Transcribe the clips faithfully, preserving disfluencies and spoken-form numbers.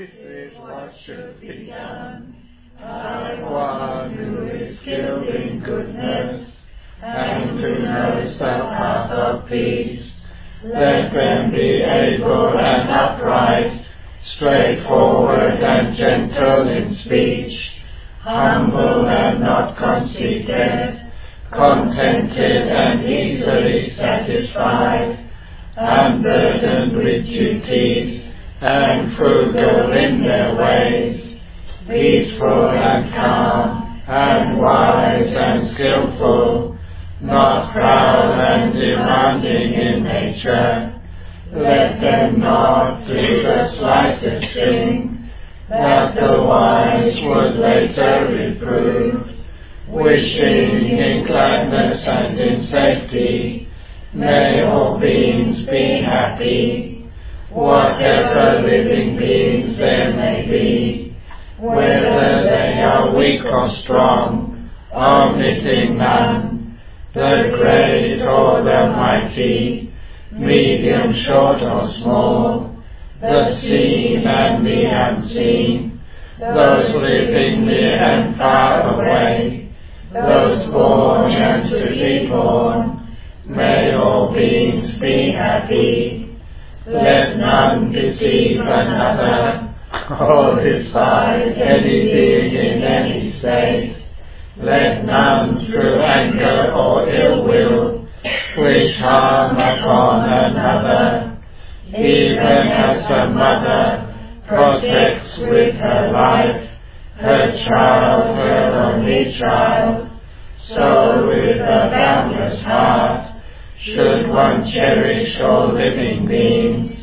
is what should be done. Like one who is skilled in goodness, and who knows the path of peace, let them be able and upright, straightforward and gentle in speech, humble and not conceited, contented and easily satisfied, unburdened with duties, and frugal in their ways, peaceful and calm, and wise and skillful, not proud and demanding in nature. Let them not do the slightest thing that the wise would later reprove, wishing in gladness and in safety, may all beings be happy, whatever living beings there may be, whether they are weak or strong, omitting none, the great or the mighty, medium, short or small, the seen and the unseen, those living near and far away, those born and to be born, may all beings be happy. Let none deceive another, or despise any being in any state. Let none through anger or ill will wish harm upon another, even as a mother protects with her life her child, her only child, so with a boundless heart should one cherish all living beings,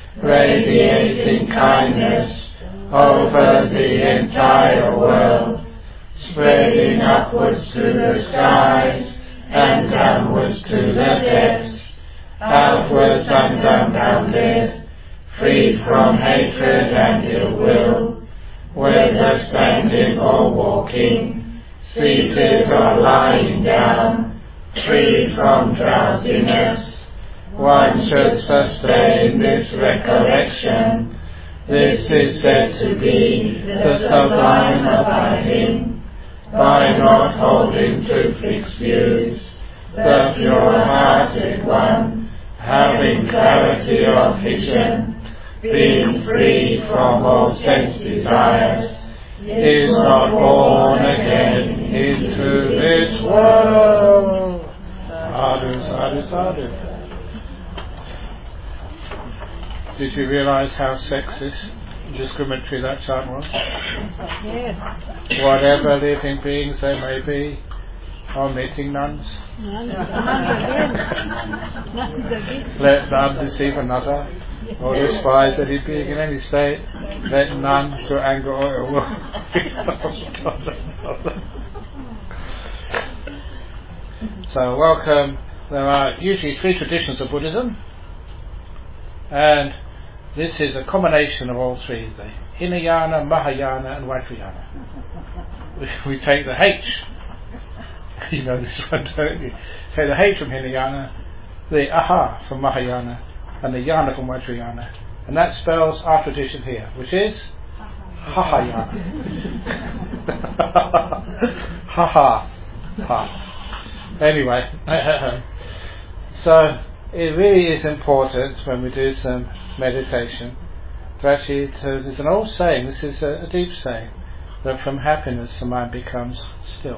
radiating kindness over the entire world, spreading upwards to the skies and downwards to the depths, outwards and unbounded, freed from hatred and ill will, whether standing or walking, seated or lying down, freed from drowsiness. One should sustain this recollection. This is said to be the sublime abiding, by not holding to fixed views, the pure-hearted one, having clarity of vision, being free from all sense desires, is not born again into this world. Sadhu, sadhu, sadhu. Did you realise how sexist, discriminatory that chant was? Yes. Whatever living beings they may be, omitting nuns. Let none deceive another, or despise any being in any state. Let none through anger or ill will. So, welcome. There are usually three traditions of Buddhism, and this is a combination of all three: the Hinayana, Mahayana, and Vajrayana. We, we take the H. You know this one, don't you? Take the H from Hinayana, the Aha from Mahayana, and the Yana from Vajrayana, and that spells our tradition here, which is Hahayana. Ha ha ha. Anyway, so it really is important when we do some meditation to actually, to, there's an old saying, this is a, a deep saying, that from happiness the mind becomes still.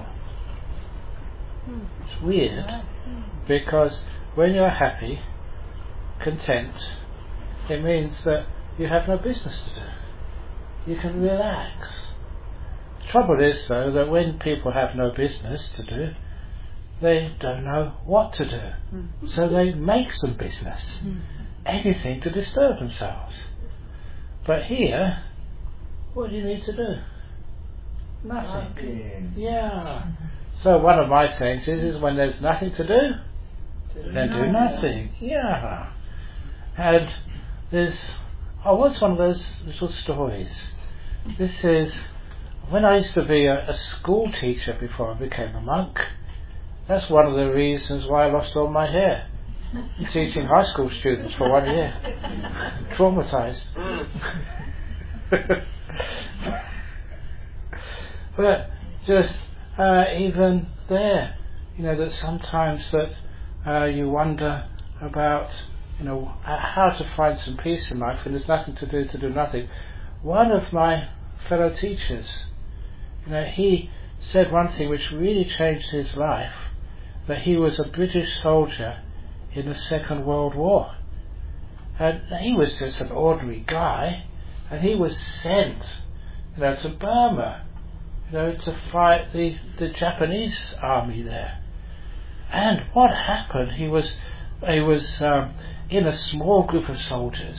It's weird, because when you're happy, content, it means that you have no business to do. You can relax. The trouble is, though, that when people have no business to do, they don't know what to do. Mm. So they make some business. Mm. Anything to disturb themselves. But here, what do you need to do? Nothing. Nothing. Yeah. So one of my sayings is, is when there's nothing to do, do then do nothing. Yeah. And there's, oh, what's one of those little stories? This is, when I used to be a, a school teacher before I became a monk, that's one of the reasons why I lost all my hair. Teaching high school students for one year. Traumatised. But just uh, even there, you know, that sometimes that uh, you wonder about, you know, how to find some peace in life, and there's nothing to do to do nothing. One of my fellow teachers, you know, he said one thing which really changed his life, that he was a British soldier in the Second World War. And he was just an ordinary guy, and he was sent, you know, to Burma, you know, to fight the, the Japanese army there. And what happened? He was he was um, in a small group of soldiers,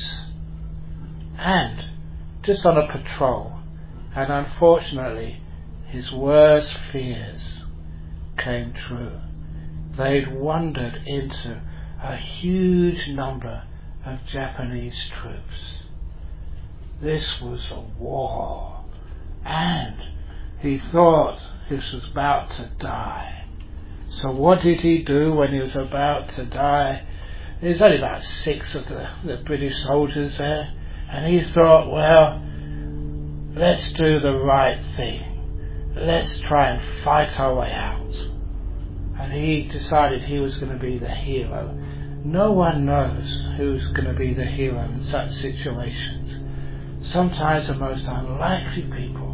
and just on a patrol, and unfortunately, his worst fears came true. They'd wandered into a huge number of Japanese troops. This was a war, and he thought he was about to die. So what did he do when he was about to die? There's only about six of the, the British soldiers there, and he thought, well, let's do the right thing. Let's try and fight our way out. And he decided he was going to be the hero. No one knows who's going to be the hero in such situations. Sometimes the most unlikely people.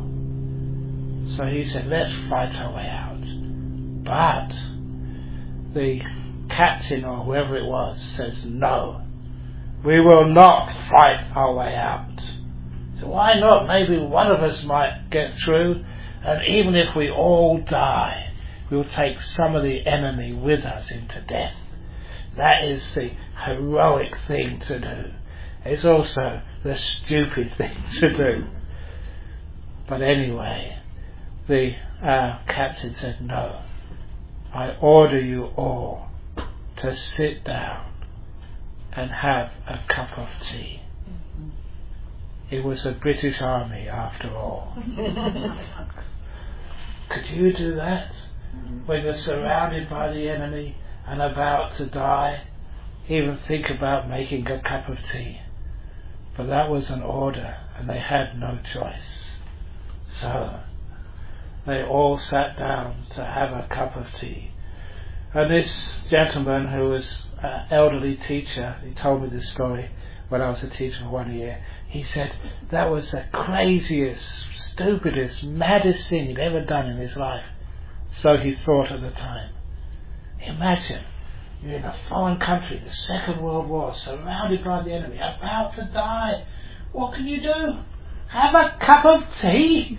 So he said, let's fight our way out. But the captain or whoever it was says, no, we will not fight our way out. So why not? Maybe one of us might get through, and even if we all die, we'll take some of the enemy with us into death. That is the heroic thing to do. It's also the stupid thing to do. But anyway, the uh, captain said, no, I order you all to sit down and have a cup of tea. It was the British Army after all. Could you do that? When you're surrounded by the enemy and about to die, even think about making a cup of tea. But that was an order, and they had no choice. So they all sat down to have a cup of tea. And this gentleman, who was an elderly teacher, he told me this story when I was a teacher for one year. He said that was the craziest, stupidest, maddest thing he'd ever done in his life. So he thought at the time. Imagine, you're in a foreign country, the Second World War, surrounded by the enemy, about to die. What can you do? Have a cup of tea?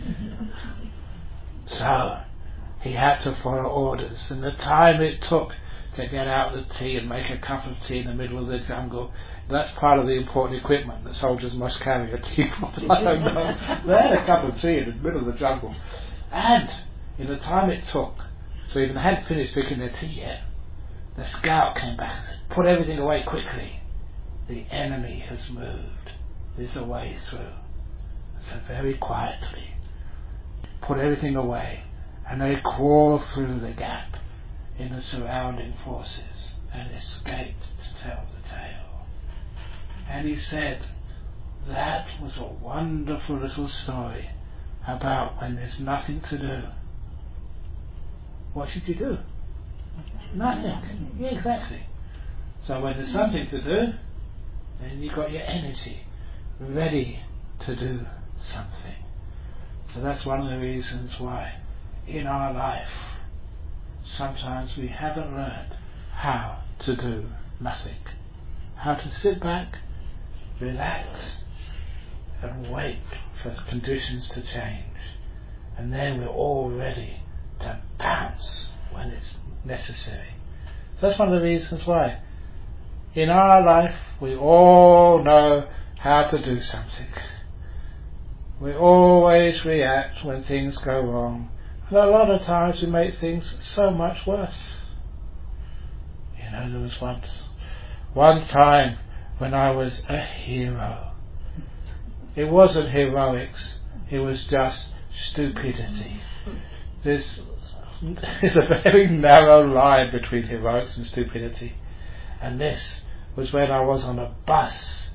So he had to follow orders, and the time it took to get out the tea and make a cup of tea in the middle of the jungle, that's part of the important equipment that soldiers must carry, a teapot. I don't know. They had a cup of tea in the middle of the jungle, and in the time it took, so even they hadn't finished drinking their tea yet, the scout came back and said, put everything away quickly. The enemy has moved. There's a way through. So very quietly, put everything away, and they crawled through the gap in the surrounding forces and escaped to tell the tale. And he said, that was a wonderful little story about when there's nothing to do. What should you do? Nothing. Yeah, exactly. So when there's something to do, then you've got your energy ready to do something. So that's one of the reasons why in our life sometimes we haven't learned how to do nothing. How to sit back, relax, and wait for conditions to change. And then we're all ready to bounce when it's necessary. So that's one of the reasons why in our life we all know how to do something. We always react when things go wrong, and a lot of times we make things so much worse. You know, there was once one time when I was a hero. It wasn't heroics, it was just stupidity. There's, there's a very narrow line between heroics and stupidity. And this was when I was on a bus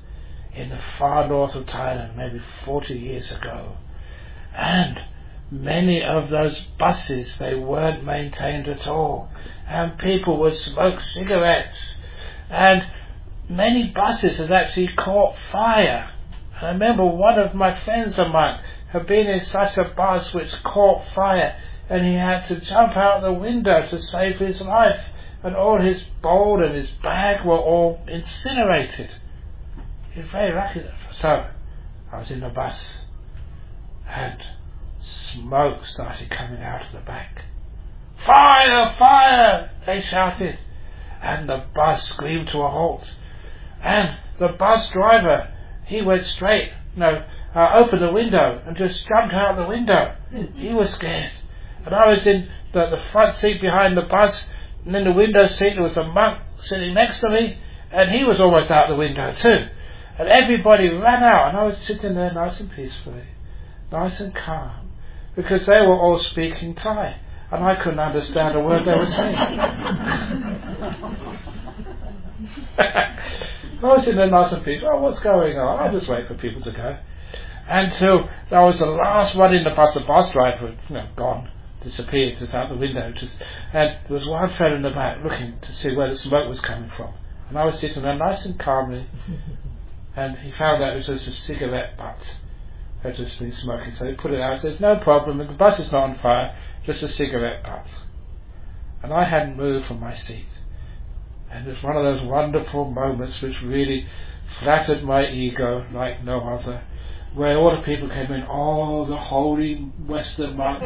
in the far north of Thailand, maybe forty years ago. And many of those buses, they weren't maintained at all. And people would smoke cigarettes. And many buses had actually caught fire. And I remember one of my friends of mine had been in such a bus which caught fire, and he had to jump out the window to save his life, and all his bowl and his bag were all incinerated. He was very lucky. So I was in the bus, and smoke started coming out of the back. Fire! Fire! They shouted, and the bus screamed to a halt. And the bus driver, he went straight, no, uh, opened the window and just jumped out the window. He was scared. And I was in the, the front seat behind the bus, and in the window seat there was a monk sitting next to me, and he was almost out the window too. And everybody ran out, and I was sitting there nice and peacefully, nice and calm, because they were all speaking Thai, and I couldn't understand a word they were saying. I was sitting there nice and peaceful. Oh, what's going on? I'll just wait for people to go. Until I was the last one in the bus. The bus driver had, you know, gone, disappeared, just out the window. Just, and there was one fellow in the back looking to see where the smoke was coming from. And I was sitting there nice and calmly, and he found out it was just a cigarette butt had just been smoking. So he put it out and says, no problem, the bus is not on fire, just a cigarette butt. And I hadn't moved from my seat. And it was one of those wonderful moments which really flattered my ego like no other, where all the people came in, oh, the holy Western monk.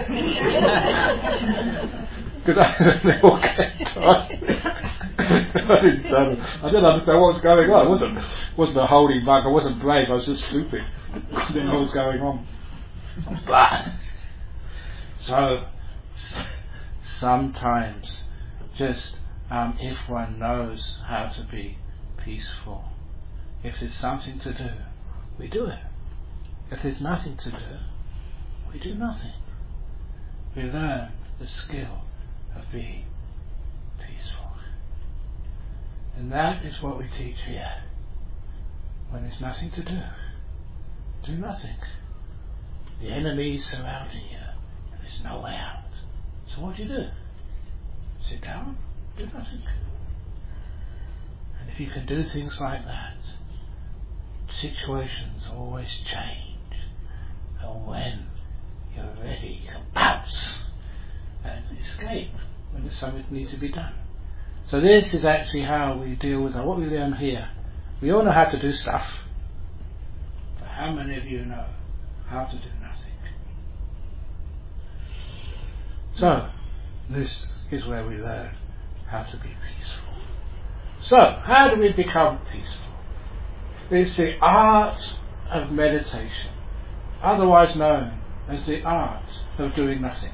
Because they all kept on. I didn't, I didn't understand what was going on. I wasn't, wasn't a holy monk, I wasn't brave, I was just stupid. I didn't know what was going on. But, so, sometimes, just um, if one knows how to be peaceful, if there's something to do, we do it. If there's nothing to do, we do nothing. We learn the skill of being peaceful. And that is what we teach here. When there's nothing to do, do nothing. The enemy is surrounding you, and there's no way out. So what do you do? Sit down, do nothing. And if you can do things like that, situations always change. And when you're ready, you can bounce and escape when there's something that needs to be done. So this is actually how we deal with that. What we learn here. We all know how to do stuff. But how many of you know how to do nothing? So, this is where we learn how to be peaceful. So, how do we become peaceful? It's the art of meditation, otherwise known as the art of doing nothing.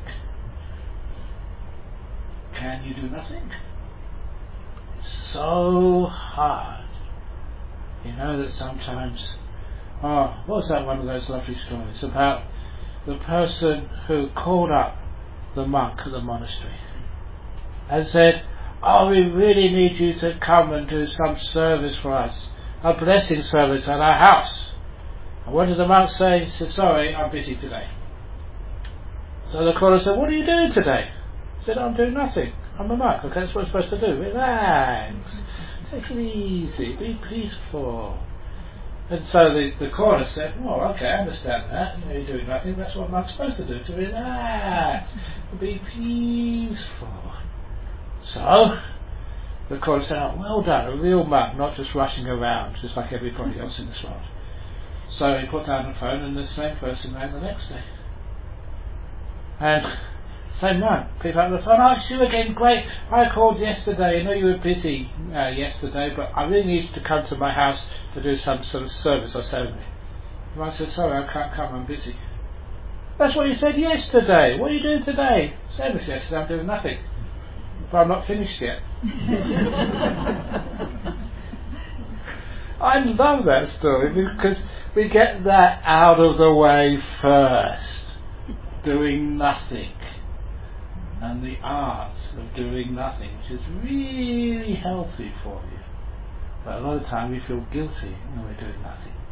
Can you do nothing? It's so hard. You know that sometimes, oh, what was that one of those lovely stories about the person who called up the monk at the monastery and said, oh, we really need you to come and do some service for us, a blessing service at our house. And what did the monk say? He said, sorry, I'm busy today. So the caller said, what are you doing today? He said, I'm doing nothing. I'm a monk. Okay, that's what I'm supposed to do. Relax. Take it easy. Be peaceful. And so the, the caller said, oh, okay, I understand that. You know, you're doing nothing. That's what I'm supposed to do, to relax. Be peaceful. So the caller said, oh, well done, a real monk, not just rushing around, just like everybody else in this world. So he put down the phone, and the same person rang the next day. And same monk picked up the phone. Oh, it's you again, great. I called yesterday. I know you were busy uh, yesterday, but I really need you to come to my house to do some sort of service or ceremony. And I said, sorry, I can't come, I'm busy. That's what you said yesterday. What are you doing today? Same as yesterday, I'm doing nothing. But I'm not finished yet. I love that story because we get that out of the way first. Doing nothing. And the art of doing nothing, which is really healthy for you. But a lot of time we feel guilty when we're doing nothing.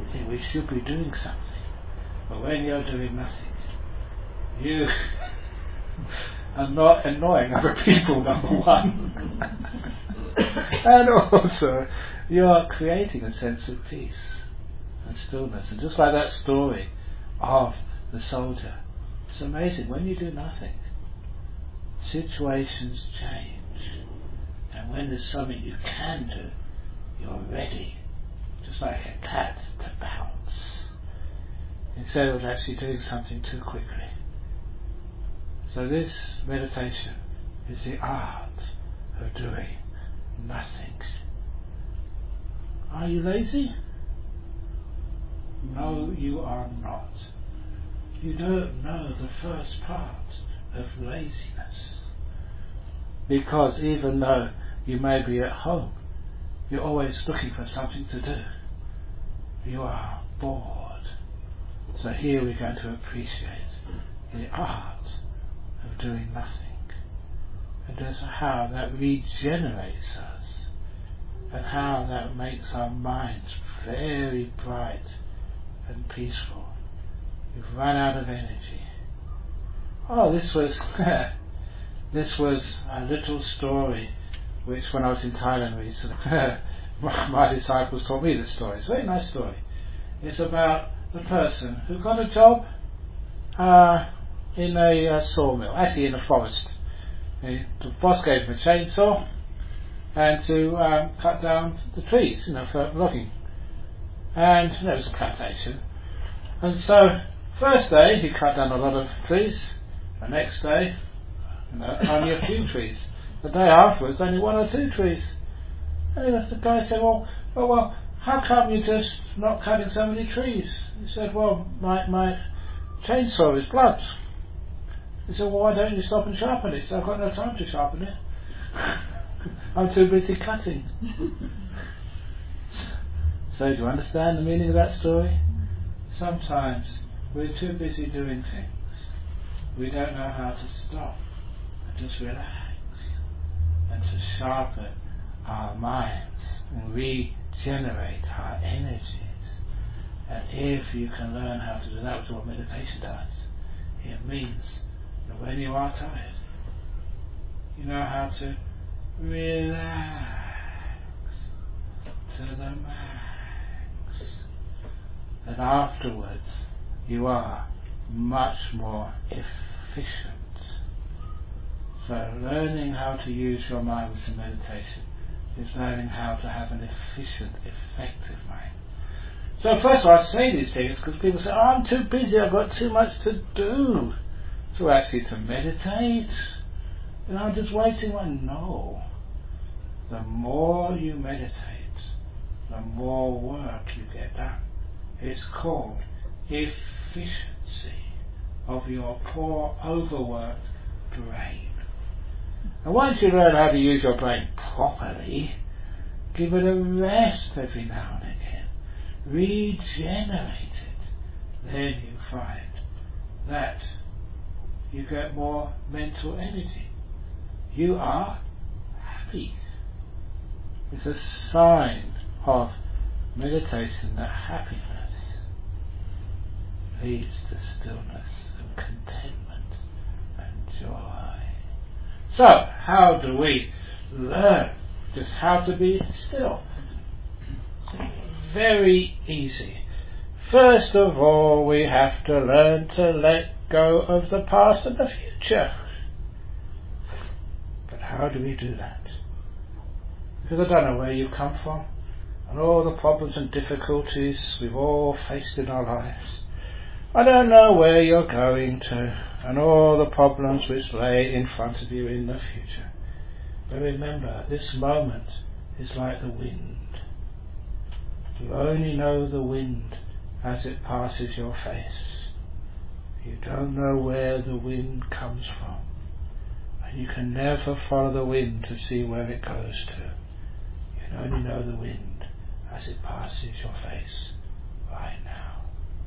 You think we should be doing something, but when you're doing nothing, you are not annoying other people, number one. And also, you are creating a sense of peace and stillness. And just like that story of the soldier, it's amazing, when you do nothing, situations change. And when there's something you can do, you're ready, just like a cat, to bounce, instead of actually doing something too quickly. So this meditation is the art of doing nothing. Are you lazy? No, you are not. You don't know the first part of laziness. Because even though you may be at home, you're always looking for something to do. You are bored. So here we're going to appreciate the art of doing nothing. And just how that regenerates us, and how that makes our minds very bright and peaceful. You've run out of energy. Oh, this was this was a little story which, when I was in Thailand recently, my, my disciples taught me this story. It's a very nice story. It's about the person who got a job uh, in a uh, sawmill, actually in a forest. The boss gave him a chainsaw and to um, cut down the trees, you know, for logging. And there was a plantation. And so, first day he cut down a lot of trees. The next day, you know, only a few trees. The day afterwards, only one or two trees. And the guy said, well, well, well, how come you just not cutting so many trees? He said, well, my my chainsaw is blunt. He said, well, why don't you stop and sharpen it? He said, I've got no time to sharpen it. I'm too busy cutting. So do you understand the meaning of that story? Sometimes we're too busy doing things. We don't know how to stop and just relax and to sharpen our minds and regenerate our energies. And if you can learn how to do that, which is what meditation does, it means that when you are tired, you know how to relax to the max. And afterwards, you are much more efficient. So learning how to use your mind with meditation is learning how to have an efficient, effective mind. So first of all, I say these things because people say, oh, I'm too busy, I've got too much to do. So actually to meditate, and I'm just wasting my... No. The more you meditate, the more work you get done. It's called efficiency of your poor, overworked brain. And once you learn how to use your brain properly, give it a rest every now and again. Regenerate it. Then you find that you get more mental energy. You are happy. It's a sign of meditation that happiness leads to stillness and contentment and joy. So, how do we learn just how to be still? Very easy. First of all, we have to learn to let go of the past and the future. But how do we do that? Because I don't know where you've come from and all the problems and difficulties we've all faced in our lives. I don't know where you're going to and all the problems which lay in front of you in the future. But remember, this moment is like the wind. You only know the wind as it passes your face. You don't know where the wind comes from. And you can never follow the wind to see where it goes to. You can only know the wind as it passes your face right now.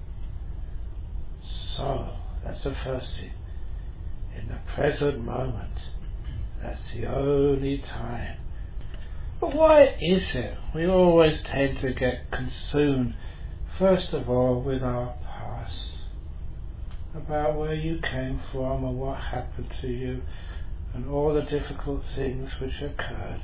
So, that's the first thing. In the present moment, that's the only time. But why is it we always tend to get consumed first of all with our past, about where you came from and what happened to you and all the difficult things which occurred.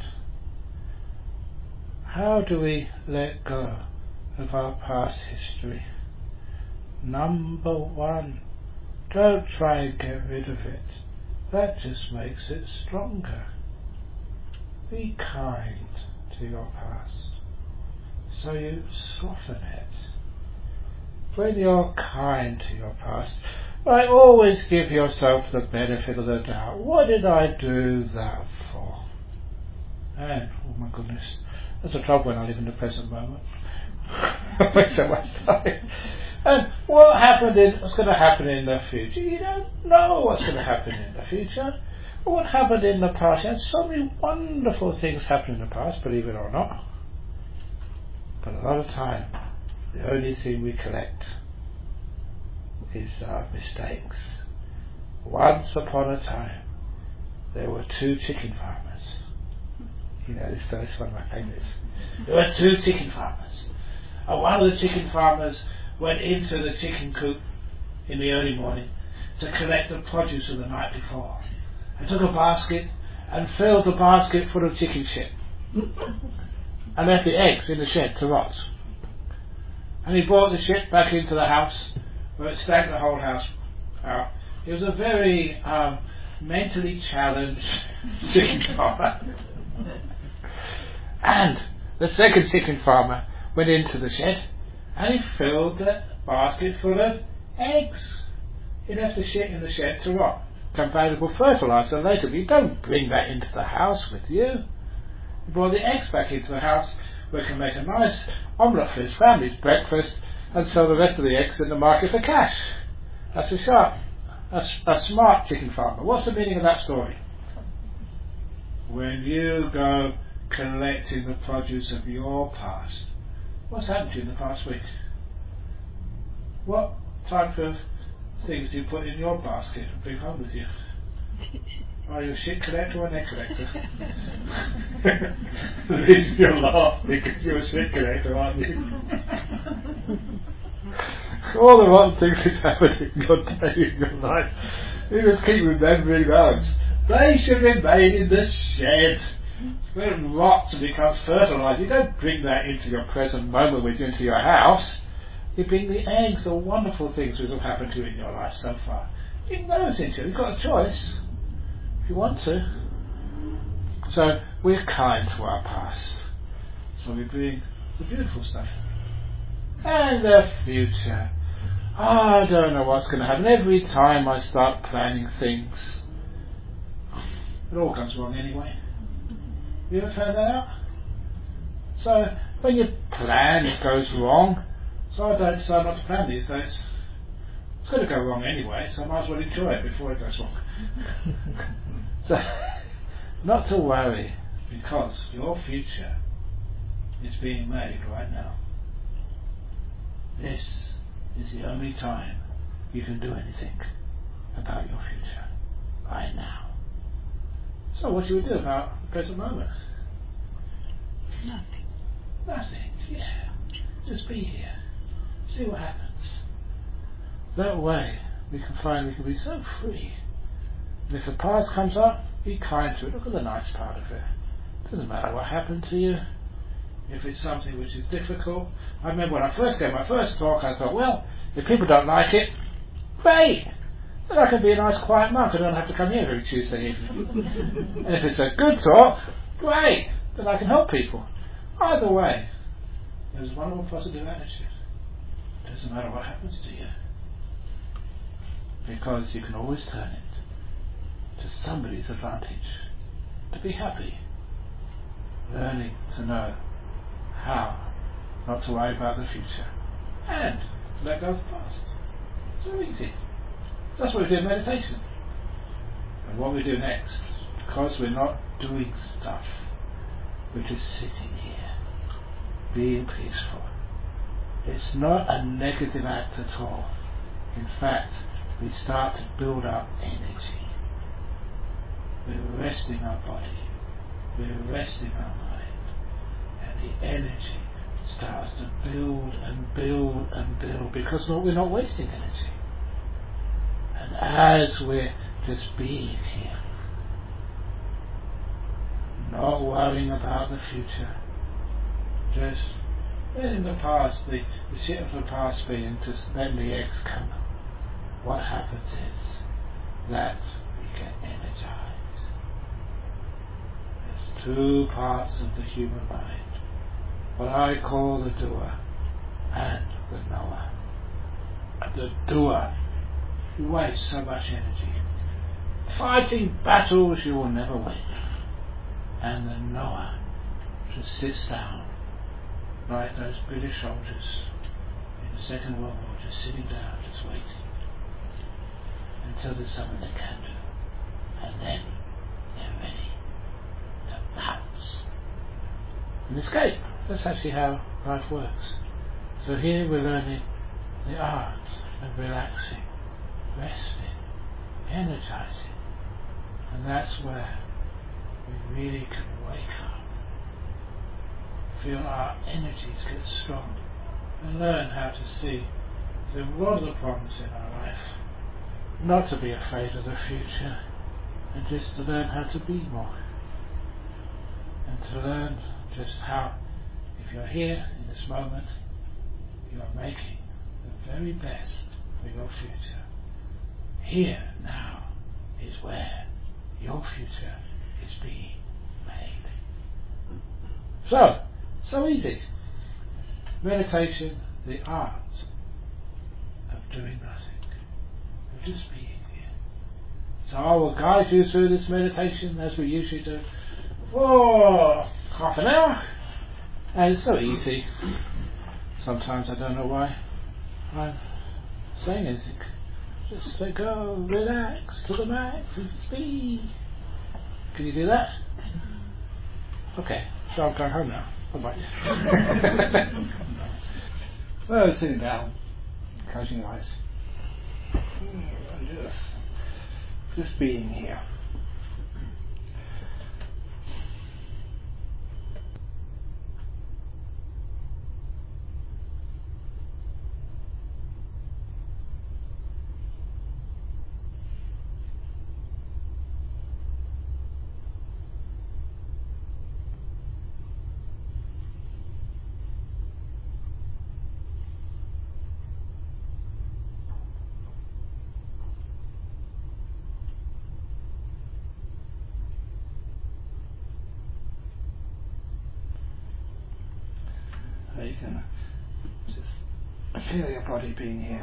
How do we let go of our past history? Number one, don't try and get rid of it. That just makes it stronger. Be kind to your past, so you soften it. When you're kind to your past, I always give yourself the benefit of the doubt. What did I do that for? And, oh my goodness, that's the trouble when I live in the present moment. I waste so much time. And what happened in, what's going to happen in the future? You don't know what's going to happen in the future. What happened in the past? And so many wonderful things happened in the past, believe it or not. But a lot of time, the only thing we collect is our mistakes. Once upon a time, there were two chicken farmers. You know, this is one of my favourites. There were two chicken farmers. And one of the chicken farmers went into the chicken coop in the early morning to collect the produce of the night before. And took a basket and filled the basket full of chicken shit. And left the eggs in the shed to rot. And he brought the shit back into the house, where it stank the whole house out. He was a very um, mentally challenged chicken farmer. And the second chicken farmer went into the shed and he filled the basket full of eggs. He left the shit in the shed to rot. Become valuable fertilizer later, but you don't bring that into the house with you. He brought the eggs back into the house where he can make a nice omelette for his family's breakfast and sell the rest of the eggs in the market for cash. That's a sharp, a, a smart chicken farmer. What's the meaning of that story? When you go collecting the produce of your past, what's happened to you in the past week? What type of things do you put in your basket and bring home with you? Are you a shit collector or an egg collector? The reason you're laughing because you're a shit collector, aren't you? All the rotten things that happen in your day, in your life, you just keep remembering those. They should remain in the shed. Where it rots and becomes fertilizer. You don't bring that into your present moment with you into your house. You bring the eggs, the wonderful things that have happened to you in your life so far. Bring those into it. You've got a choice if you want to. So we're kind to our past. So we bring the beautiful stuff. And the future. I don't know what's going to happen. Every time I start planning things, it all comes wrong anyway. You ever found that out? So when you plan, it goes wrong. So I don't decide not to plan these days. It's going to go wrong anyway, so I might as well enjoy it before it goes wrong. So, not to worry, because your future is being made right now. This is the only time you can do anything about your future, right now. So what do we do about the present moment? Nothing. Nothing, yeah. Just be here. See what happens. That way we can find we can be so free. And if the past comes up, be kind to it. Look at the nice part of it. It doesn't matter what happened to you. If it's something which is difficult. I remember when I first gave my first talk, I thought, well, if people don't like it, great. Then I can be a nice quiet monk. I don't have to come here every Tuesday evening. And if it's a good talk, great. Then I can help people. Either way, there's one more positive attitude. It doesn't matter what happens to you. Because you can always turn it to somebody's advantage. To be happy. Learning to know how not to worry about the future. And to let go of the past. So easy. That's what we do in meditation. And what we do next, because we're not doing stuff, we're just sitting here, being peaceful. It's not a negative act at all. In fact, we start to build up energy. We're resting our body. We're resting our mind. And the energy starts to build and build and build, because we're not wasting energy. And as we're just being here, not worrying about the future, just letting the past, the, the shit of the past be, and just letting the eggs come, what happens is that we get energized. There's two parts of the human mind, what I call the doer and the knower. The doer, you waste so much energy fighting battles you will never win, and the knower just sits down like those British soldiers in the Second World War, just sitting down, just waiting until there's something they can do, and then they're ready to pounce and escape. That's actually how life works. So here we're learning the art of relaxing, resting, energizing, and that's where we really can wake up, feel our energies get strong, and learn how to see that what are the problems in our life, not to be afraid of the future, and just to learn how to be more, and to learn just how, if you're here in this moment, you are making the very best for your future. Here now is where your future is being made. So, so easy. Meditation, the art of doing nothing, of just being here. So I will guide you through this meditation as we usually do for half an hour, and it's so easy. Sometimes I don't know why I'm saying anything. Just let go, relax to the max, and be. Can you do that? Okay, so I'm going home now. Bye-bye. So sitting down, closing your eyes, and just, just being here. You can just feel your body being here.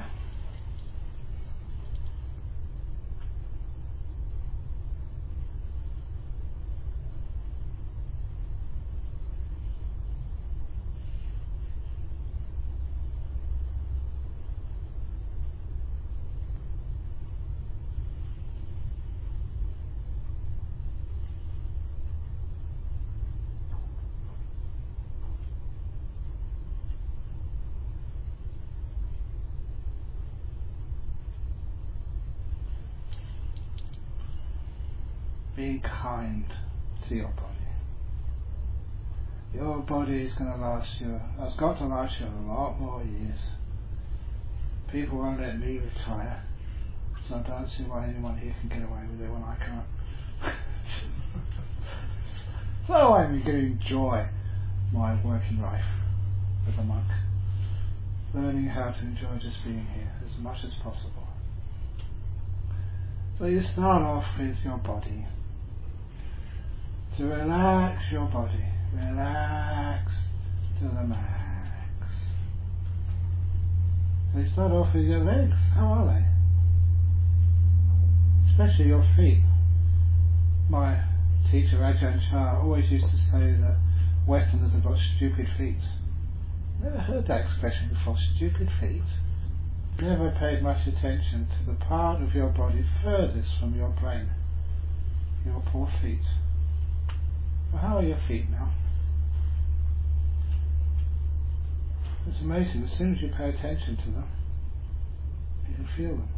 Be kind to your body. Your body is going to last you, has got to last you a lot more years. People won't let me retire, so I don't see why anyone here can get away with it when I can't. So I'm going to enjoy my working life as a monk, learning how to enjoy just being here as much as possible. So you start off with your body. To relax your body, relax to the max. So you start off with your legs. How are they? Especially your feet. My teacher Ajahn Chah always used to say that Westerners have got stupid feet. Never heard that expression before, stupid feet. Never paid much attention to the part of your body furthest from your brain. Your poor feet. Well, how are your feet now? It's amazing, as soon as you pay attention to them, you can feel them.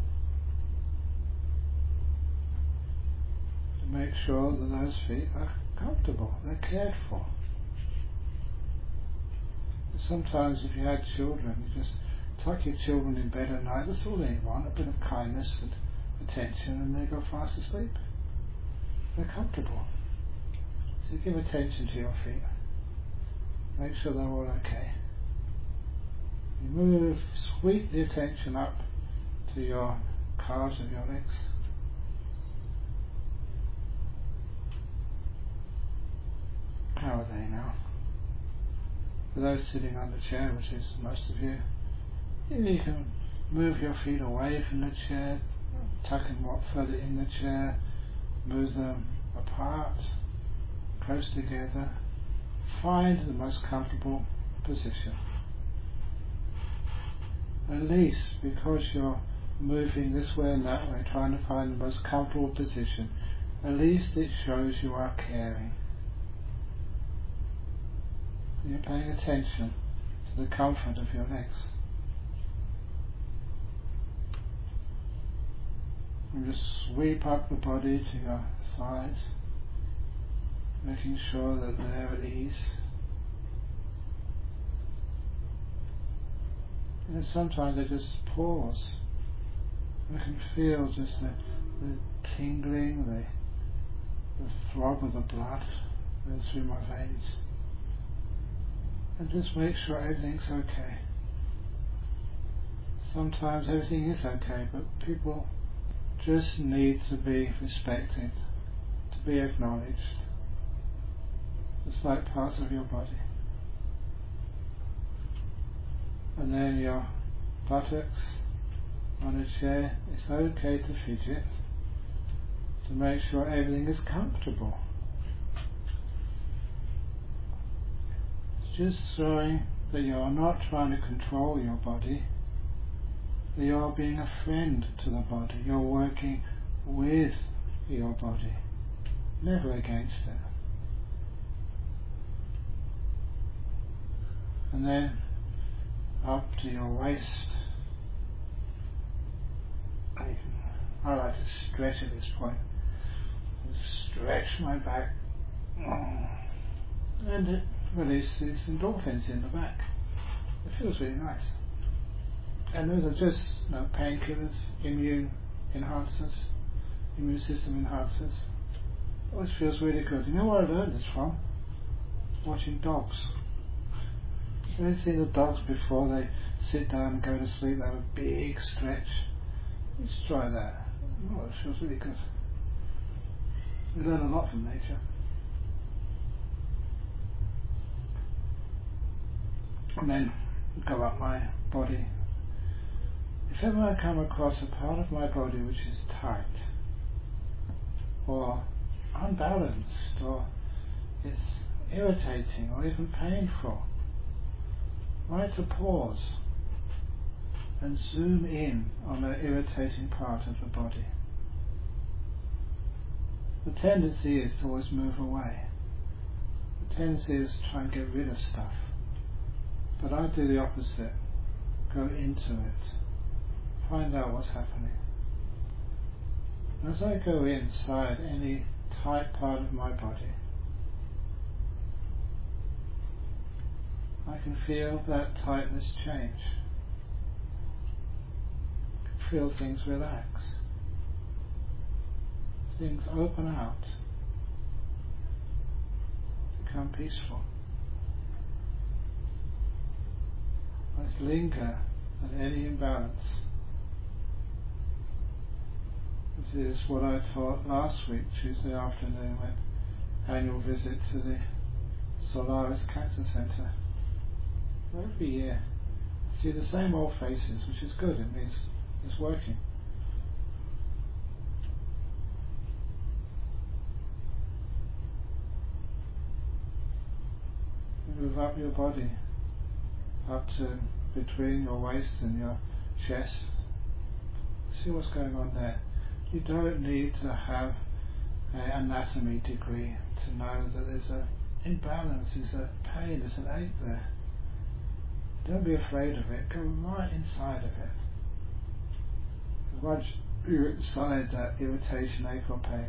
To make sure that those feet are comfortable, they're cared for. Sometimes if you had children, you just tuck your children in bed at night, that's all they want, a bit of kindness and attention, and they go fast asleep. They're comfortable. So give attention to your feet. Make sure they're all okay. You move, sweep the attention up to your calves of your legs. How are they now? For those sitting on the chair, which is most of you, you can move your feet away from the chair, tuck them further in the chair, move them apart, close together. Find the most comfortable position. At least, because you're moving this way and that way, trying to find the most comfortable position, at least it shows you are caring. You're paying attention to the comfort of your legs. And just sweep up the body to your thighs, making sure that they're at ease. And sometimes I just pause. I can feel just the, the tingling, the, the throb of the blood going through my veins. And just make sure everything's okay. Sometimes everything is okay, but people just need to be respected, to be acknowledged. It's like parts of your body. And then your buttocks on a chair, it's okay to fidget, to make sure everything is comfortable. It's just showing that you are not trying to control your body, that you are being a friend to the body. You're working with your body, never against it. And then up to your waist. I, I like to stretch at this point. Stretch my back. And it releases endorphins in the back. It feels really nice. And those are just you know, painkillers, immune enhancers, immune system enhancers. It always feels really good. You know where I learned this from? Watching dogs. Have you seen the dogs before they sit down and go to sleep? They have a big stretch. Let's try that. Oh, it feels really good. We learn a lot from nature. And then go up my body. If ever I come across a part of my body which is tight, or unbalanced, or it's irritating, or even painful, I like to pause and zoom in on the irritating part of the body. The tendency is to always move away. The tendency is to try and get rid of stuff. But I do the opposite. Go into it. Find out what's happening. As I go inside any tight part of my body, I can feel that tightness change. Feel things relax. Things open out. Become peaceful. I linger at any imbalance. This is what I taught last week, Tuesday afternoon, when annual visit to the Solaris Cancer Centre. Every year, I see the same old faces, which is good. It means it's working. Move up your body, up to between your waist and your chest. See what's going on there. You don't need to have an anatomy degree to know that there's an imbalance, there's a pain, there's an ache there. Don't be afraid of it. Go right inside of it. Once you're inside that irritation, ache or pain,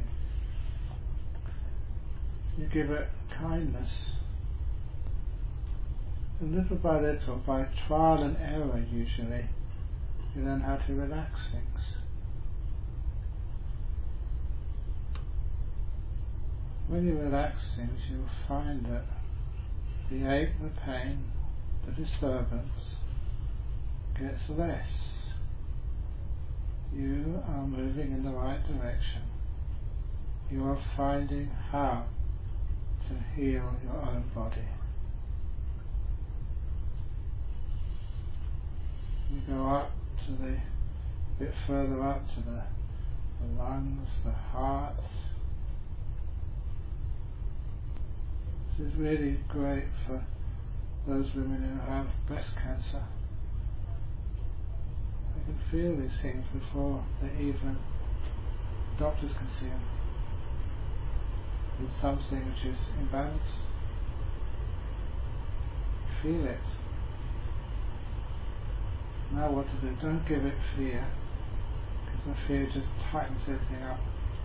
you give it kindness. And little by little, by trial and error usually, you learn how to relax things. When you relax things, you'll find that the ache, the pain, the disturbance gets less. You are moving in the right direction. You are finding how to heal your own body. You go up to the, bit further up to the, the lungs, the heart. This is really great for those women who have breast cancer. They can feel these things before they even, doctors can see them. There's something which is imbalanced. Feel it. Now what to do? Don't give it fear, because the fear just tightens everything up.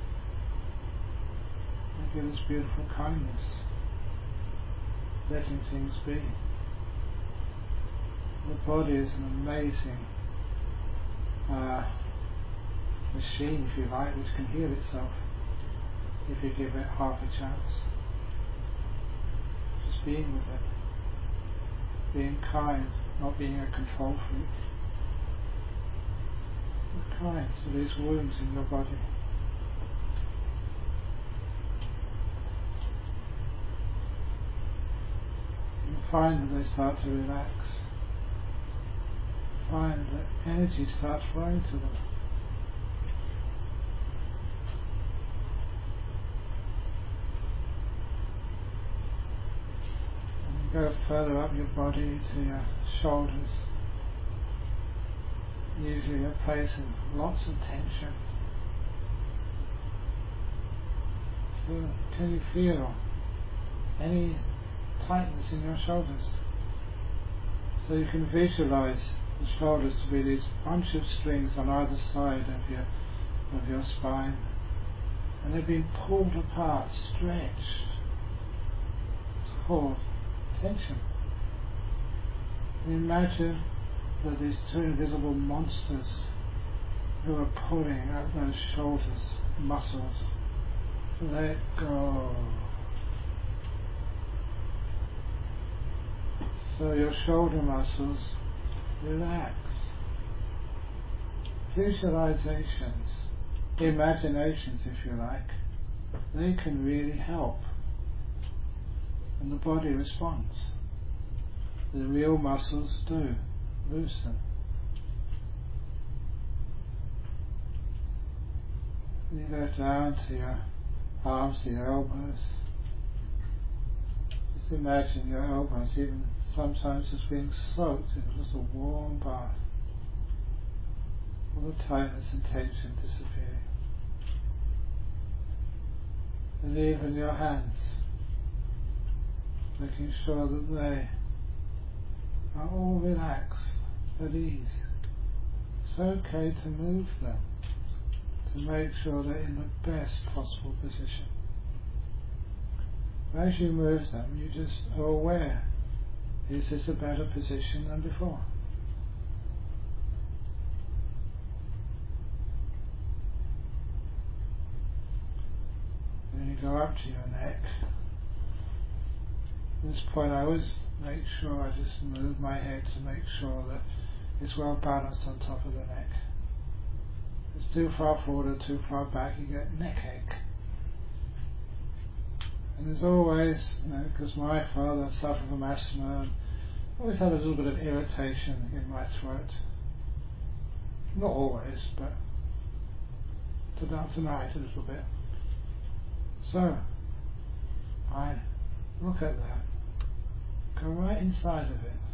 And give this beautiful kindness, letting things be. The body is an amazing uh, machine, if you like, which can heal itself if you give it half a chance. Just being with it, being kind, not being a control freak. Be kind to these wounds in your body. You find that they start to relax. Find that energy starts flowing to them. And you go further up your body to your shoulders. Usually a place of lots of tension. So can you feel any tightness in your shoulders? So you can visualize the shoulders to be these bunch of strings on either side of your of your spine, and they've been pulled apart, stretched. It's called tension. And imagine that these two invisible monsters who are pulling at those shoulders muscles. Let go. So your shoulder muscles relax. Visualizations, imaginations if you like, they can really help. And the body responds. The real muscles do loosen. You go down to your arms, to your elbows. Just imagine your elbows even sometimes just being soaked in just a warm bath. All the tightness and tension disappearing. And even your hands, making sure that they are all relaxed, at ease. It's okay to move them, to make sure they're in the best possible position. As you move them, you just are aware, is this a better position than before? Then you go up to your neck. At this point I always make sure I just move my head to make sure that it's well balanced on top of the neck. If it's too far forward or too far back, you get neck ache. And there's always, you know, because my father suffered from asthma, and I always have a little bit of irritation in my throat. Not always, but tonight a little bit. So, I look at that, go right inside of it,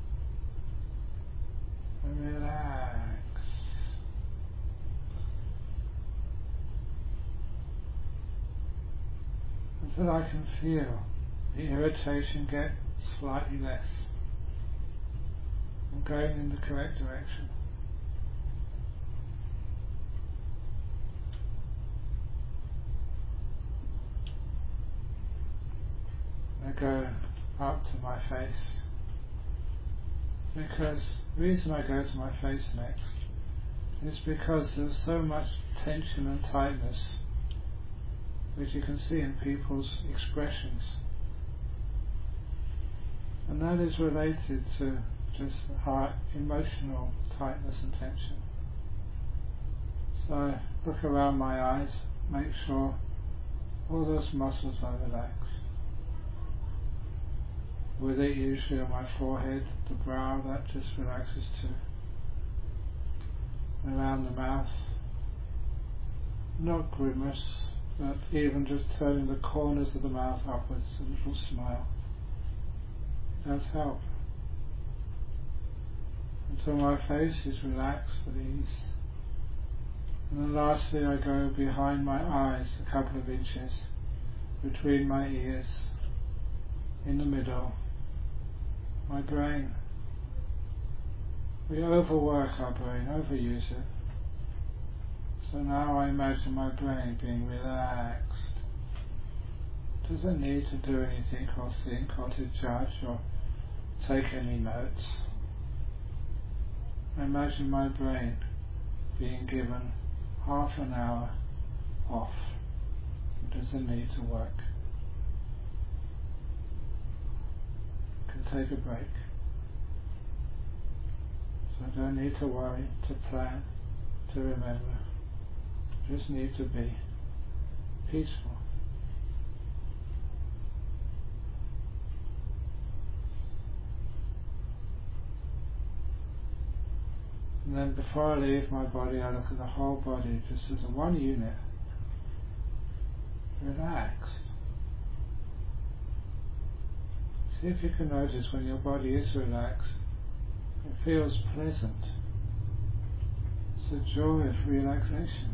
and relax. Until I can feel the irritation get slightly less. I'm going in the correct direction. I go up to my face, Because the reason I go to my face next is because there's so much tension and tightness which you can see in people's expressions, and that is related to just our emotional tightness and tension. So I look around my eyes, make sure all those muscles are relaxed. With it usually on my forehead, the brow, that just relaxes too. Around the mouth, not grimace, but even just turning the corners of the mouth upwards, a little smile, does help. Until my face is relaxed at ease. And then lastly I go behind my eyes a couple of inches, between my ears, in the middle, my brain. We overwork our brain, overuse it. So now I imagine my brain being relaxed. It doesn't need to do anything or think or to judge or take any notes. I imagine my brain being given half an hour off. It doesn't need to work. It can take a break. So I don't need to worry, to plan, to remember. I just need to be peaceful. And then before I leave my body, I look at the whole body just as a one unit, relaxed. See if you can notice when your body is relaxed, it feels pleasant. It's the joy of relaxation.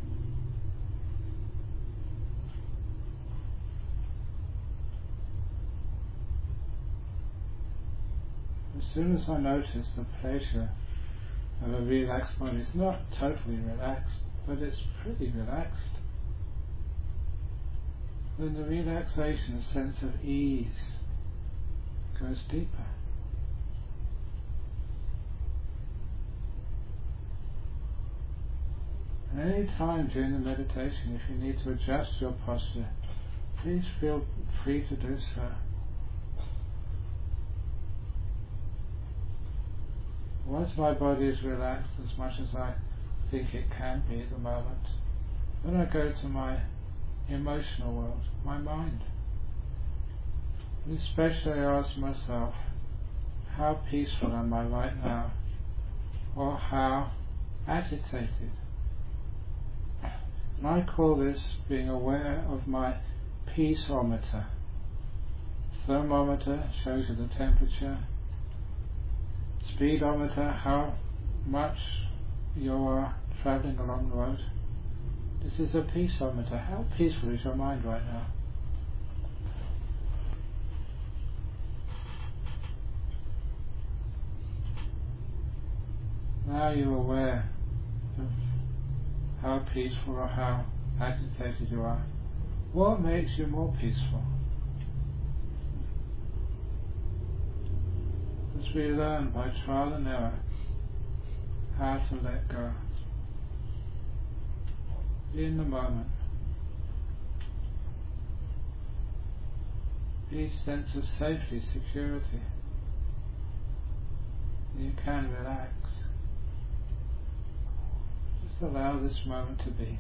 As soon as I notice the pleasure of a relaxed body, it's not totally relaxed, but it's pretty relaxed, then the relaxation, a sense of ease, goes deeper. And any time during the meditation, if you need to adjust your posture, please feel free to do so. Once my body is relaxed as much as I think it can be at the moment, then I go to my emotional world, my mind. And especially I ask myself, how peaceful am I right now? Or how agitated? And I call this being aware of my peaceometer. Thermometer shows you the temperature. Speedometer, how much you are travelling along the road. This is a peaceometer. How peaceful is your mind right now? Now you're aware of how peaceful or how agitated you are. What makes you more peaceful? As we learn by trial and error how to let go. Be in the moment. Be a sense of safety, security. You can relax. Just allow this moment to be.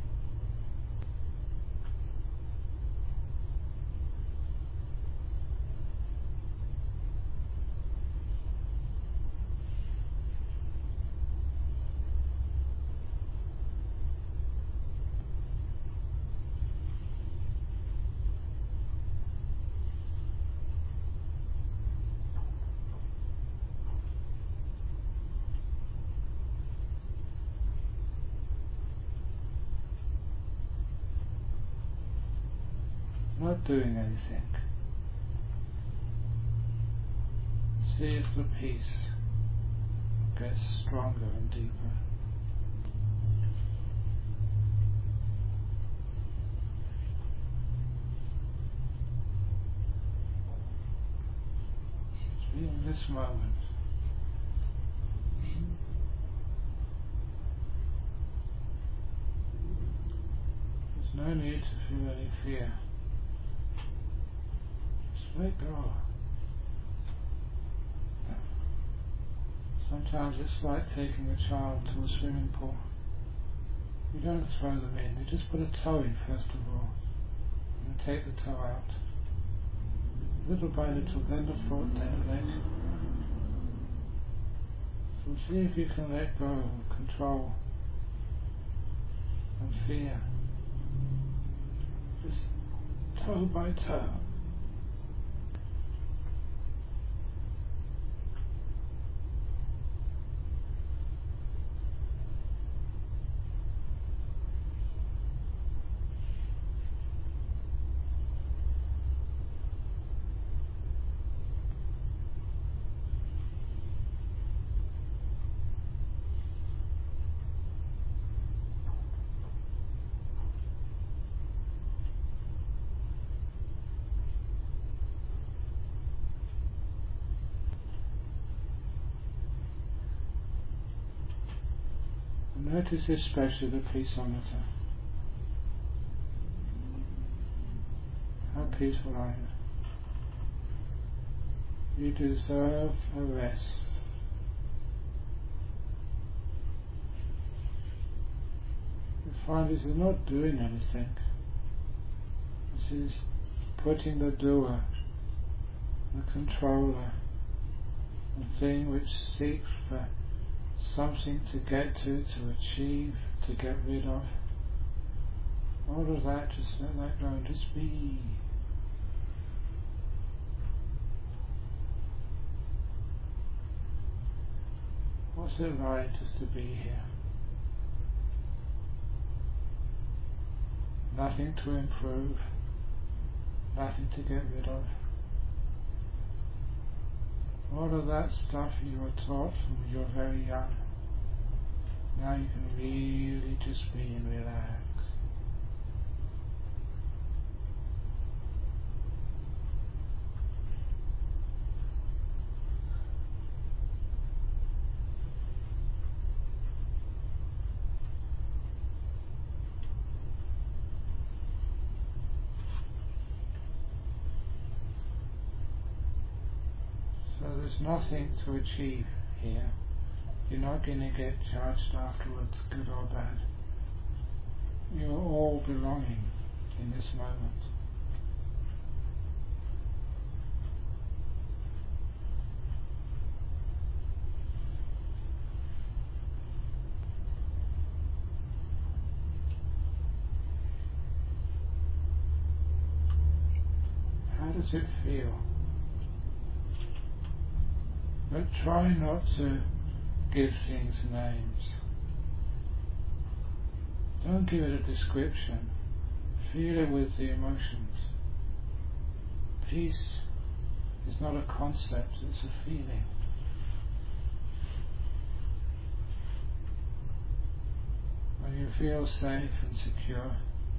Not doing anything. See if the peace gets stronger and deeper. Just be in this moment. no need to feel any fear. Just let go. Sometimes it's like taking a child to a swimming pool. You don't throw them in, you just put a toe in first of all, and take the toe out. Little by little, then the foot, then the leg. So see if you can let go, control, and fear. Just toe by toe. Notice especially the peaceometer. How peaceful are you? You deserve a rest. You find this is not doing anything. This is putting the doer, the controller, the thing which seeks for something to get to, to achieve, to get rid of. All of that, just let that go and just be. What's it like just to be here? Nothing to improve, nothing to get rid of. All of that stuff you were taught from you're very young. Now you can really just be and relax. There's nothing to achieve here. You're not going to get judged afterwards, good or bad. You're all belonging in this moment. How does it feel? But try not to give things names. Don't give it a description. Feel it with the emotions. Peace is not a concept, it's a feeling. When you feel safe and secure,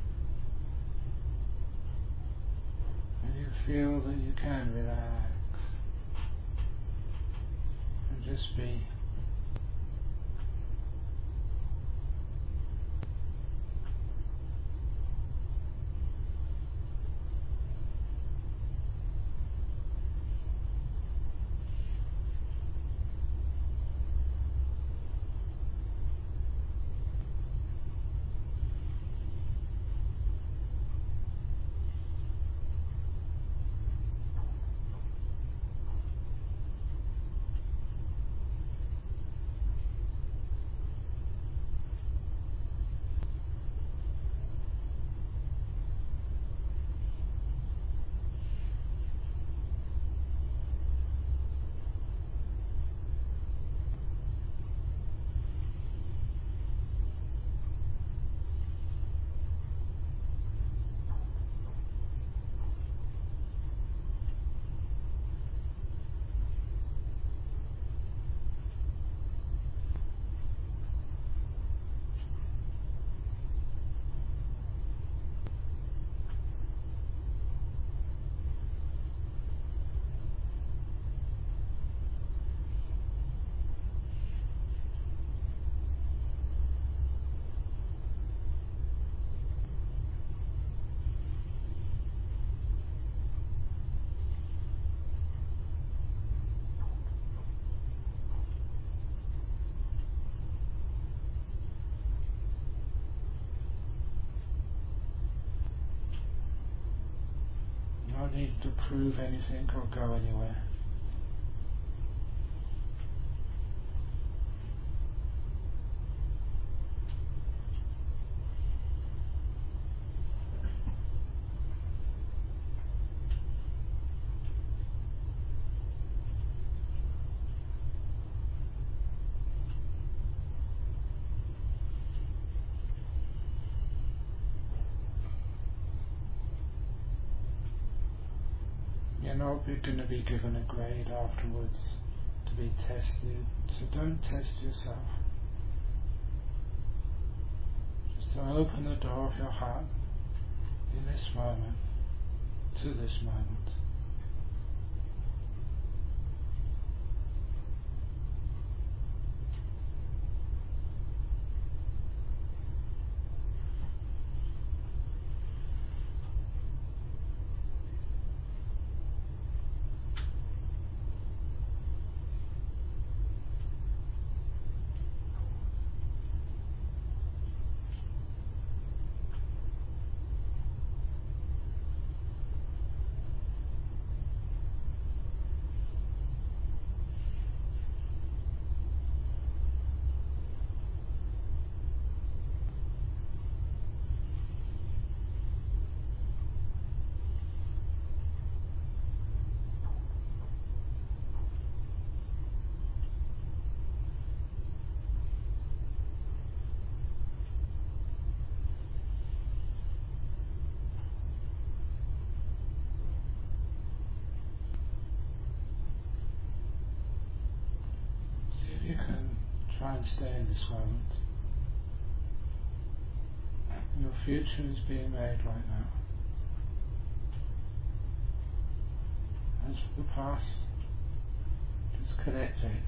and you feel that you can relax, just be. not need to prove anything or go anywhere. You're not going to be given a grade afterwards to be tested, so don't test yourself. Just to open the door of your heart in this moment, to this moment. You can try and stay in this moment. Your future is being made right now. As for the past, just collect X.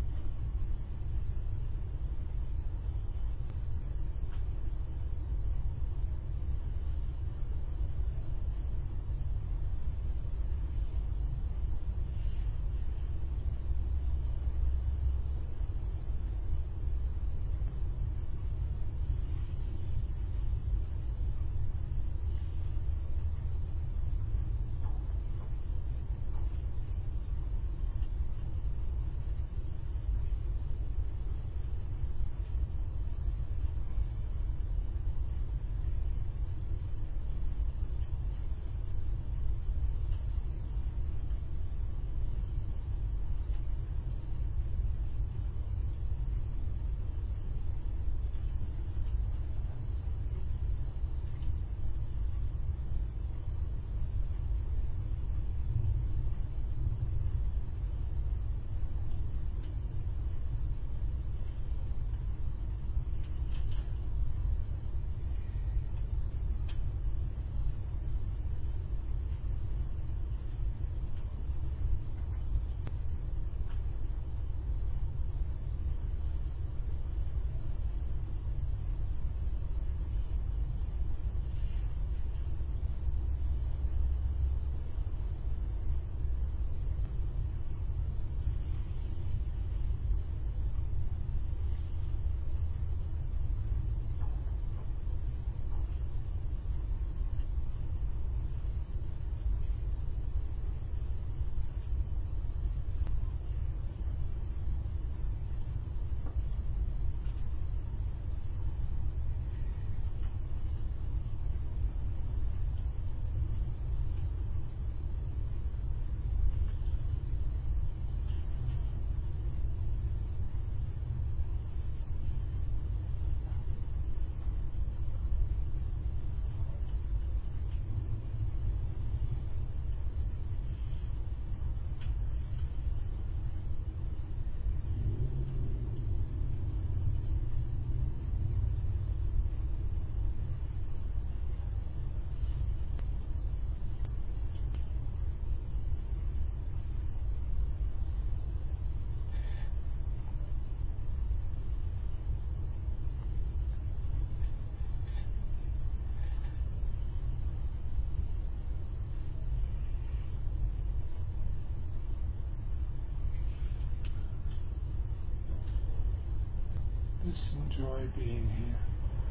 Just enjoy being here,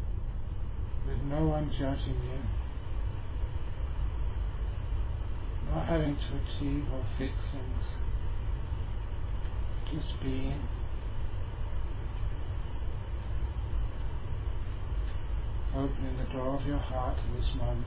with no one judging you, not having to achieve or fix things, just being. Opening the door of your heart to this moment.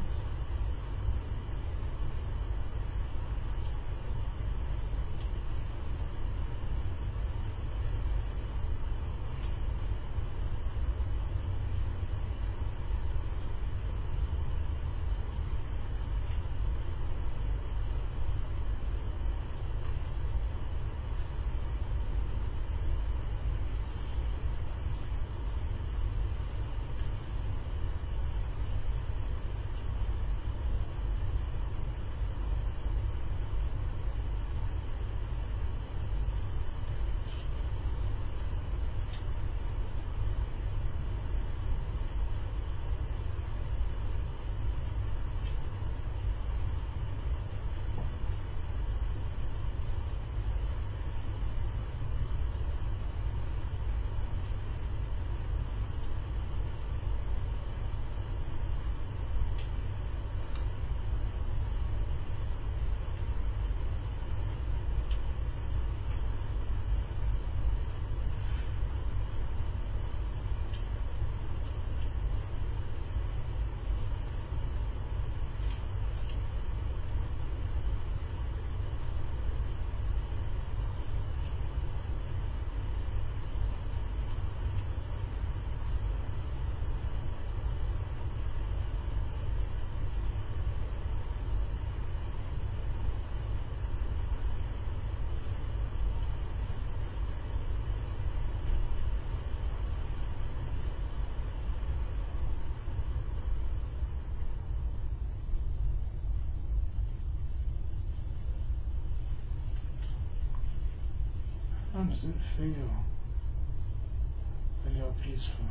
How does it feel when you're peaceful?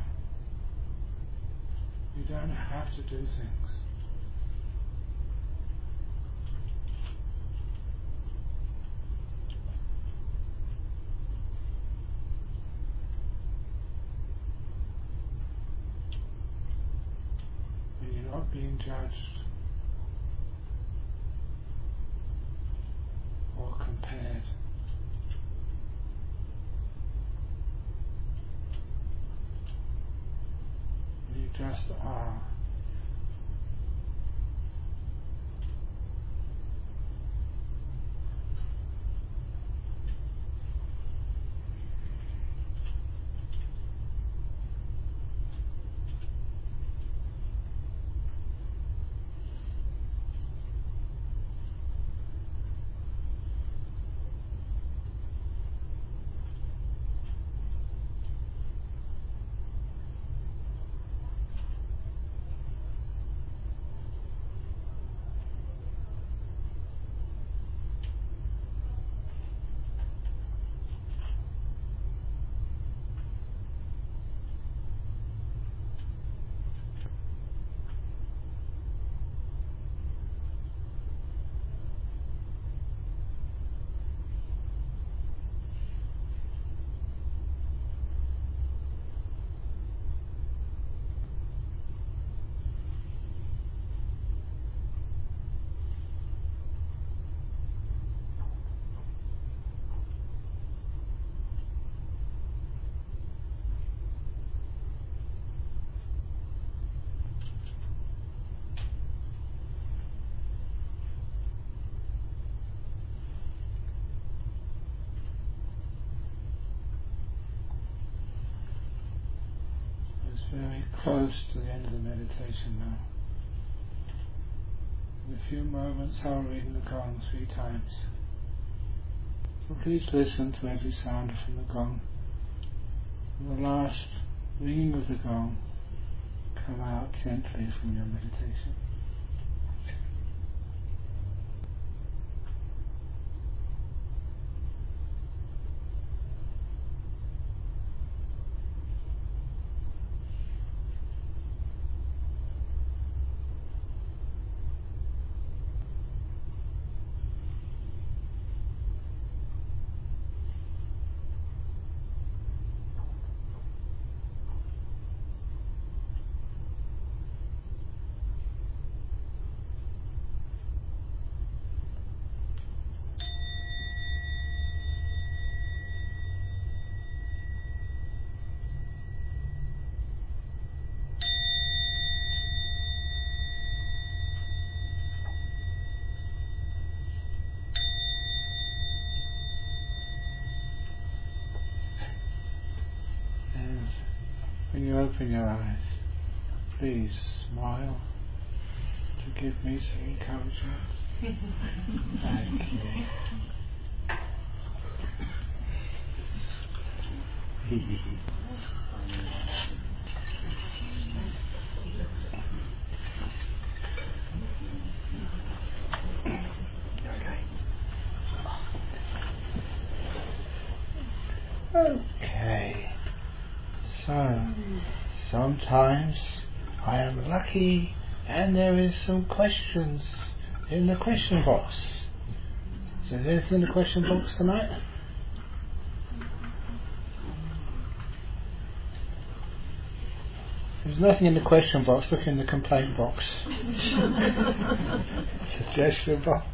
You don't have to do things. When you're not being judged or compared. You just are. Very close to the end of the meditation now. In a few moments I'll ring the gong three times. So please listen to every sound from the gong. And the last ringing of the gong, come out gently from your meditation. open your eyes. Please smile to give me some encouragement. Thank you. Okay. So, sometimes I am lucky and there is some questions in the question box. So is there anything in the question box tonight? There's nothing in the question box, look in the complaint box. Suggestion box.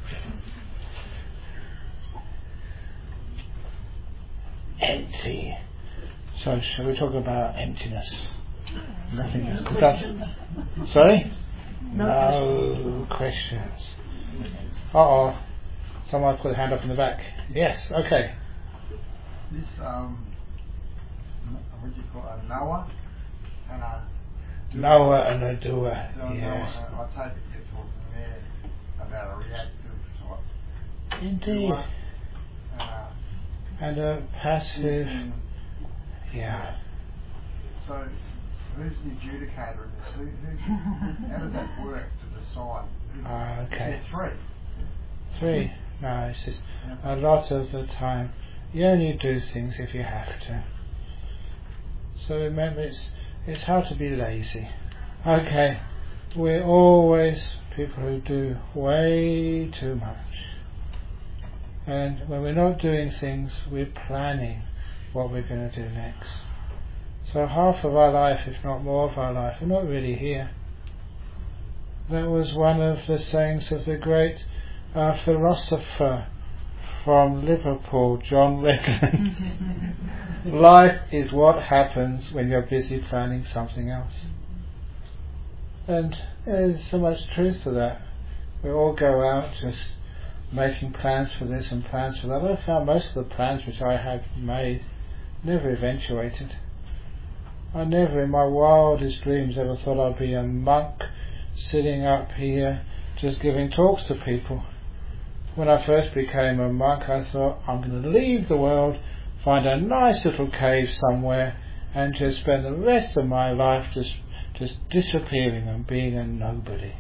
Empty. So shall we talk about emptiness? Nothing else. 'Cause that's, sorry? No, no questions. Uh oh. Someone put a hand up in the back. Yes, okay. This, um, what do you call it, Noah and a doer. Noah and a doer. So Yes. Noah, I take it you're talking there about a reactive type. Indeed. Doer, uh, And a passive. mm, Yeah. So, who's the adjudicator in this? Who, who, how does that work to decide? Who, Ah, okay. Is there three? Three. No, it's just a lot of the time you only do things if you have to. So remember, it's it's hard to be lazy. Okay, we're always people who do way too much, and when we're not doing things, we're planning what we're going to do next. So half of our life, if not more of our life, we're not really here. That was one of the sayings of the great uh, philosopher from Liverpool, John Redland. Life is what happens when you're busy planning something else. And there's so much truth to that. We all go out just making plans for this and plans for that. I found most of the plans which I had made never eventuated. I never in my wildest dreams ever thought I'd be a monk sitting up here just giving talks to people. When I first became a monk, I thought I'm going to leave the world, find a nice little cave somewhere and just spend the rest of my life just just disappearing and being a nobody.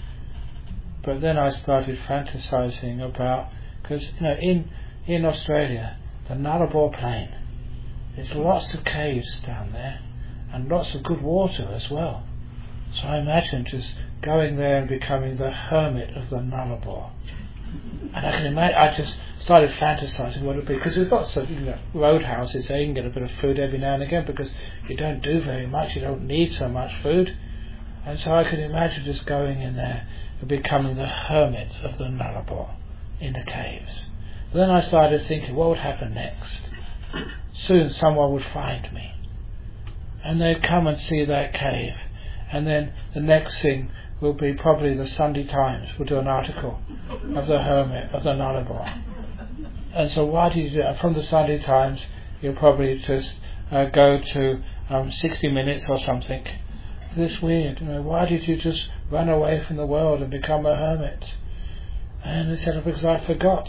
But then I started fantasizing about, because you know in in Australia, the Nullarbor Plain, there's lots of caves down there and lots of good water as well. So I imagined just going there and becoming the hermit of the Nullarbor. And I can imagine, I just started fantasizing what it would be, because there's lots of you know, roadhouses there, you can get a bit of food every now and again because you don't do very much, you don't need so much food. And so I could imagine just going in there and becoming the hermit of the Nullarbor in the caves. But then I started thinking, what would happen next? Soon someone would find me and they'd come and see that cave, and then the next thing will be probably the Sunday Times will do an article of the hermit of the Nullarbor. And so why do you do that? From the Sunday Times you'll probably just uh, go to um, sixty minutes or something. This weird, you know, why did you just run away from the world and become a hermit? And they said, because I forgot.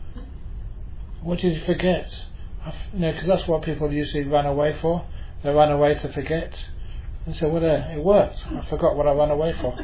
What did you forget? I f- you know, because that's what people usually run away for. They run away to forget. And so, well, uh, it worked. I forgot what I ran away for.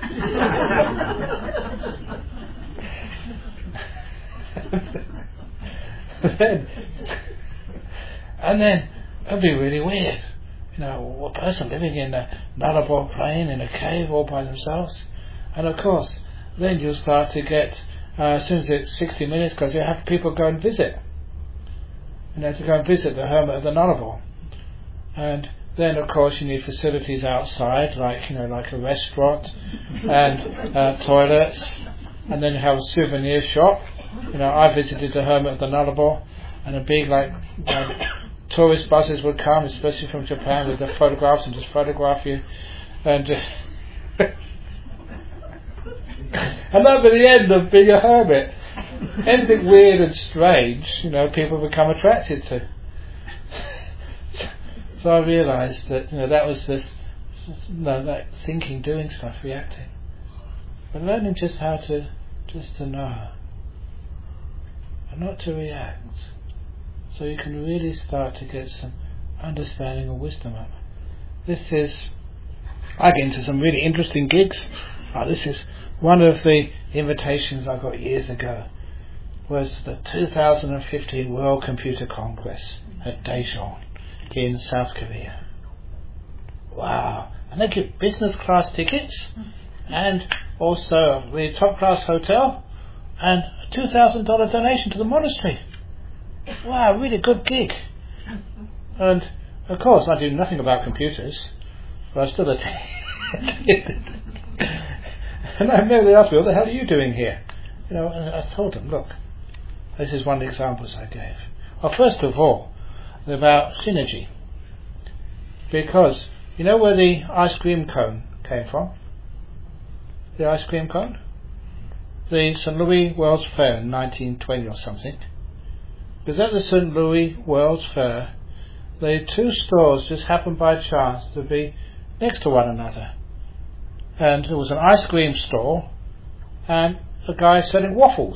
then, and then, it'd be really weird. You know, a person living in a Nullarbor Plain in a cave all by themselves. And of course, then you'll start to get, uh, as soon as it's sixty minutes, because you have people go and visit. You know, to go and visit the hermit of the Nullarbor. And then, of course, you need facilities outside, like you know, like a restaurant and uh, toilets, and then you have a souvenir shop. You know, I visited the hermit of the Nullarbor, and a big like you know, tourist buses would come, especially from Japan, with their photographs and just photograph you, and uh, and that'd be the end of being a hermit. Anything weird and strange, you know, people become attracted to. So I realised that you know that was the just, no, like thinking, doing stuff, reacting. But learning just how to, just to know, and not to react. So you can really start to get some understanding and wisdom up. This is, I get into some really interesting gigs. Oh, this is one of the invitations I got years ago. Was the two thousand fifteen World Computer Congress at Daejeon in South Korea. Wow! And they give business class tickets and also the top class hotel and a two thousand dollars donation to the monastery. Wow, really good gig. And of course I do nothing about computers, but I still attended. And I immediately asked me, what the hell are you doing here? You know, and I told them, look, this is one of the examples I gave. Well, first of all, about synergy. Because, you know where the ice cream cone came from? The ice cream cone? The Saint Louis World's Fair in nineteen twenty or something. Because at the Saint Louis World's Fair, the two stores just happened by chance to be next to one another. And there was an ice cream store and a guy selling waffles.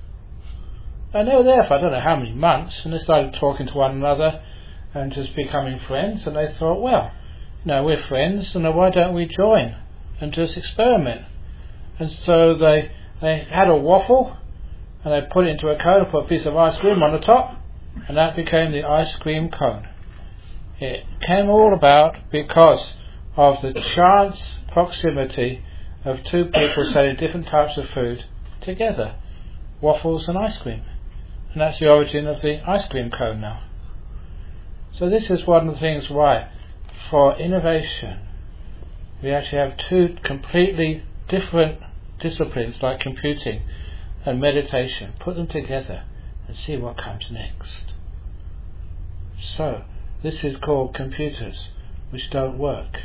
And they were there for I don't know how many months, and they started talking to one another and just becoming friends, and they thought, well, no, we're friends, and why don't we join and just experiment? And so they they had a waffle, and they put it into a cone and put a piece of ice cream on the top, and that became the ice cream cone. It came all about because of the chance proximity of two people selling different types of food together, waffles and ice cream. And that's the origin of the ice cream cone now. So this is one of the things why, for innovation, we actually have two completely different disciplines like computing and meditation. Put them together and see what comes next. So, this is called computers which don't work.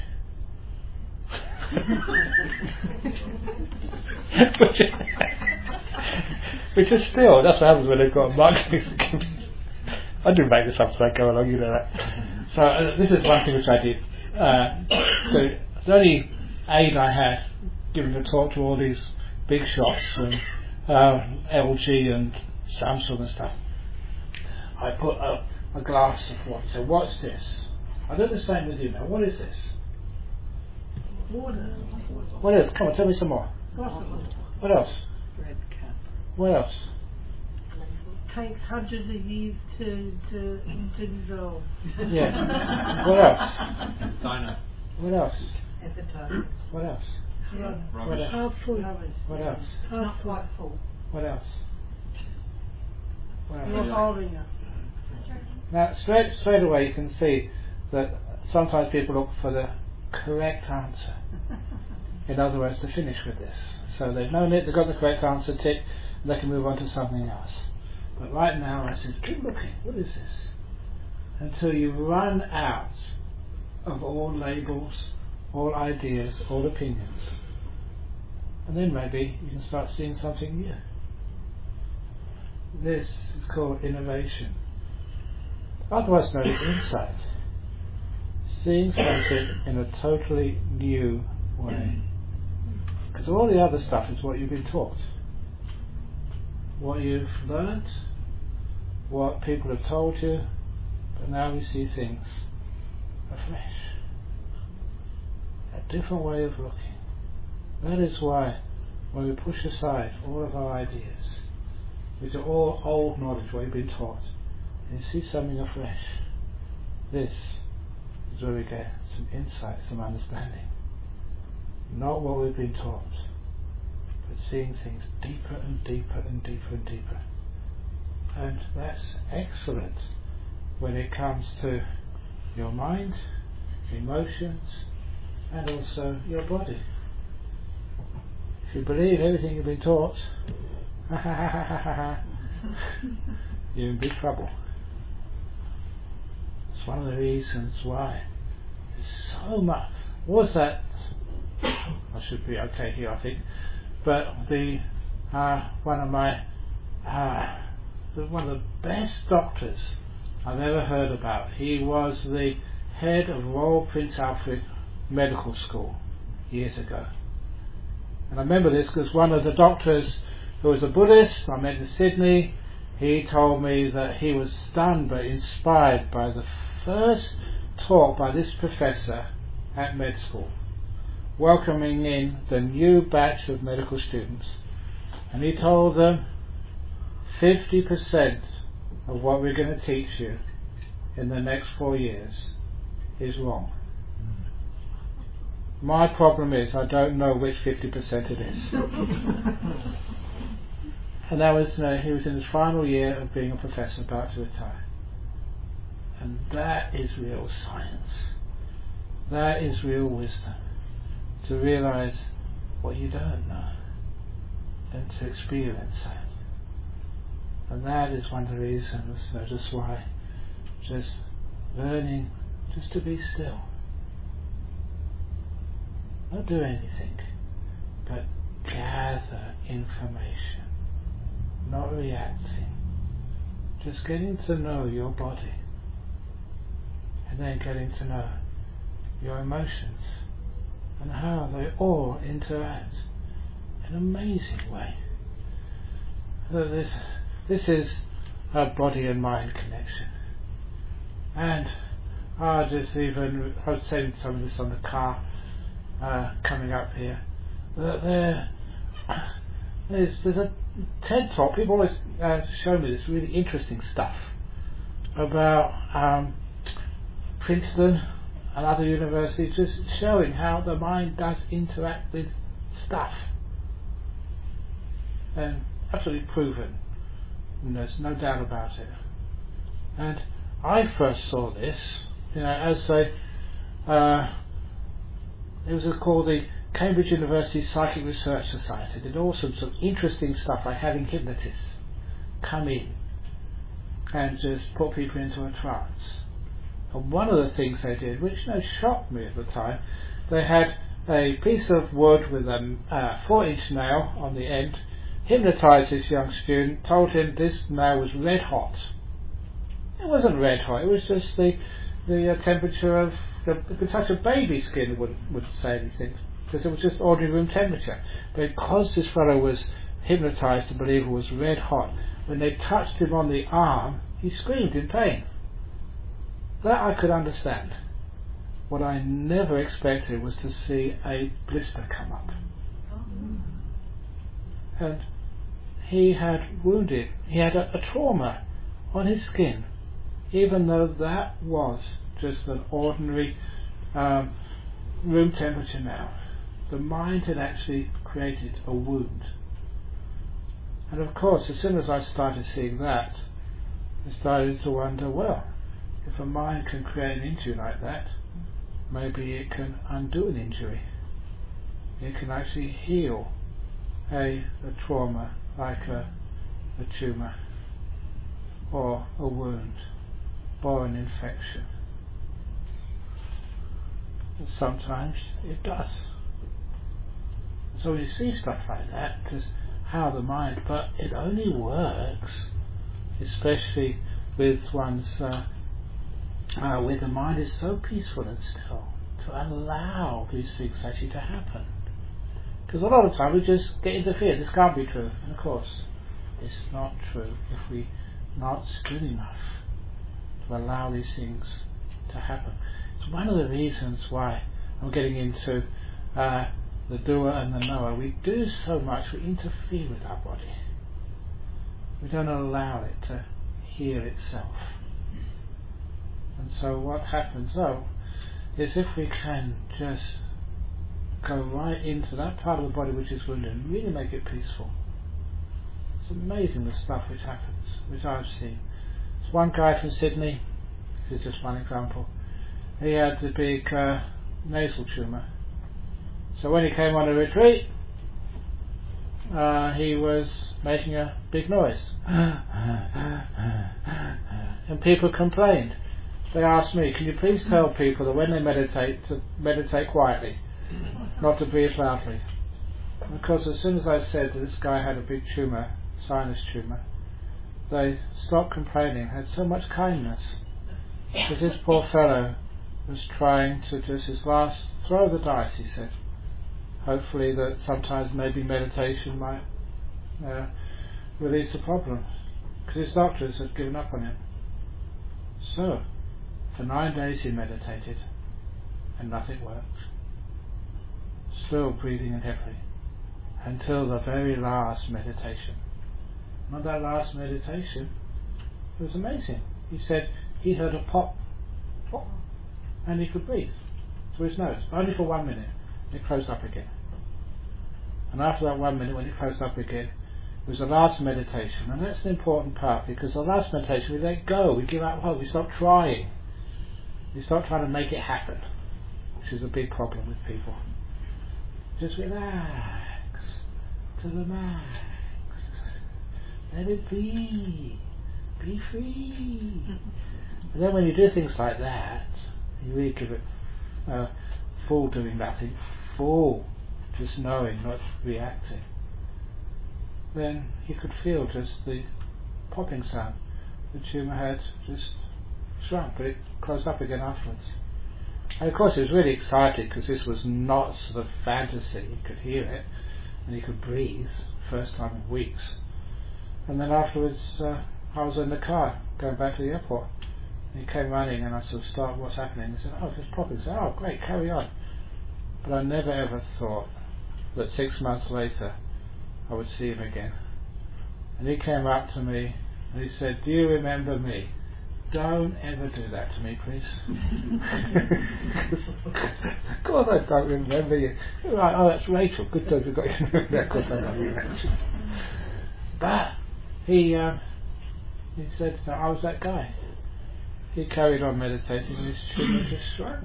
Which is still, that's what happens when they've got marketing. I do make this up as I go along, you know that. So uh, this is one thing which I did. Uh, so the only aid I had, given to talk to all these big shops and uh, L G and Samsung and stuff, I put a, a glass of water. So what's this? I do the same with you now. What is this? Water. What else? Come on, tell me some more. What else? Red cap. What else? Takes hundreds of years to to to dissolve. Yeah. What else? Dino. What else? Appetite. What else? Rubbish. What else? Half full. Rubbish. What else? Half quite full. What else? What else? You're holding it. Now, straight straight away you can see that sometimes people look for the correct answer. In other words, to finish with this. So they've known it, they've got the correct answer, tick, and they can move on to something else. But right now I said, keep looking, what is this? Until you run out of all labels, all ideas, all opinions. And then maybe you can start seeing something new. This is called innovation. Otherwise known as insight. Seeing something in a totally new way. Because all the other stuff is what you've been taught. What you've learnt, what people have told you, but now we see things afresh. A different way of looking. That is why when we push aside all of our ideas, which are all old knowledge, what you've been taught, and you see something afresh, this is where we get some insight, some understanding. Not what we've been taught, but seeing things deeper and deeper and deeper and deeper. And that's excellent when it comes to your mind, emotions, and also your body. If you believe everything you've been taught, you're in big trouble. It's one of the reasons why there's so much. What was that? I should be okay here, I think. But the uh, one of my uh, the, one of the best doctors I've ever heard about. He was the head of Royal Prince Alfred medical school years ago. And I remember this because one of the doctors who was a Buddhist I met in Sydney, he told me that he was stunned but inspired by the first talk by this professor at med school, welcoming in the new batch of medical students. And he told them, fifty percent of what we're going to teach you in the next four years is wrong. My problem is I don't know which fifty percent it is. And that was, uh, he was in his final year of being a professor, about to retire. And that is real science. That is real wisdom. To realise what you don't know and to experience that. And that is one of the reasons, uh, just why just learning just to be still. Not do anything, but gather information, not reacting, just getting to know your body, and then getting to know your emotions and how they all interact in an amazing way. So this, this is a body and mind connection. And I just even, I was saying some of this on the car, Uh, coming up here, that there, there's, there's a TED talk. People always uh, show me this really interesting stuff about um, Princeton and other universities, just showing how the mind does interact with stuff, and absolutely proven. And there's no doubt about it. And I first saw this, you know, as a uh, it was called the Cambridge University Psychic Research Society. They did all sorts of interesting stuff, like having hypnotists come in and just put people into a trance. And one of the things they did, which you know, shocked me at the time, they had a piece of wood with a uh, four inch nail on the end, hypnotised this young student, told him this nail was red hot. It wasn't red hot, it was just the, the uh, temperature of The, you could touch a baby's skin, wouldn't, wouldn't say anything, because it was just ordinary room temperature. But because this fellow was hypnotised to believe it was red hot, when they touched him on the arm, he screamed in pain. That I could understand. What I never expected was to see a blister come up. And he had wounded, he had a, a trauma on his skin, even though that was just an ordinary um, room temperature now. The mind had actually created a wound. And of course, as soon as I started seeing that, I started to wonder, well, if a mind can create an injury like that, maybe it can undo an injury. It can actually heal a, a trauma like a, a tumour or a wound or an infection. Sometimes it does. So when you see stuff like that, because how the mind, but it only works, especially with one's, uh, uh, where the mind is so peaceful and still, to allow these things actually to happen. Because a lot of the time we just get interfered. This can't be true, and of course, it's not true if we're not still enough to allow these things to happen. It's one of the reasons why I'm getting into uh, the doer and the knower. We do so much, we interfere with our body. We don't allow it to heal itself. And so what happens though is if we can just go right into that part of the body which is wounded and really make it peaceful. It's amazing the stuff which happens, which I've seen. There's one guy from Sydney, this is just one example. He had the big uh, nasal tumour. So when he came on a retreat, uh, he was making a big noise. And people complained. They asked me, can you please tell people that when they meditate, to meditate quietly, not to breathe loudly? Because as soon as I said that this guy had a big tumour, sinus tumour, they stopped complaining, had so much kindness. Because this poor fellow was trying to just his last throw the dice, he said. Hopefully that sometimes maybe meditation might uh, release the problem, because his doctors had given up on him. So for nine days he meditated and nothing worked, still breathing in heavily, until the very last meditation. And on that last meditation, it was amazing. He said he heard a pop, pop, and he could breathe through his nose, only for one minute. It closed up again. And after that one minute, when it closed up again, it was the last meditation. And that's the important part, because the last meditation, we let go, we give up hope, we stop trying. We stop trying to make it happen, which is a big problem with people. Just relax to the max. Let it be. Be free. And then when you do things like that, you really give it uh, full doing nothing, full just knowing, not reacting. Then he could feel just the popping sound. The tumour had just shrunk, but it closed up again afterwards. And of course he was really excited, because this was not sort of fantasy. He could hear it, and he could breathe, first time in weeks. And then afterwards uh, I was in the car going back to the airport, and he came running, and I sort of stopped, what's happening? He said, oh, it's popping. I said, oh great, carry on. But I never ever thought that six months later I would see him again. And he came up to me and he said, do you remember me? Don't ever do that to me, please. Of course I don't remember you. Right, oh, that's Rachel. Good job you got your name. Of course I don't remember Rachel. But he, um, he said, no, I was that guy. He carried on meditating and his tumour just shrunk.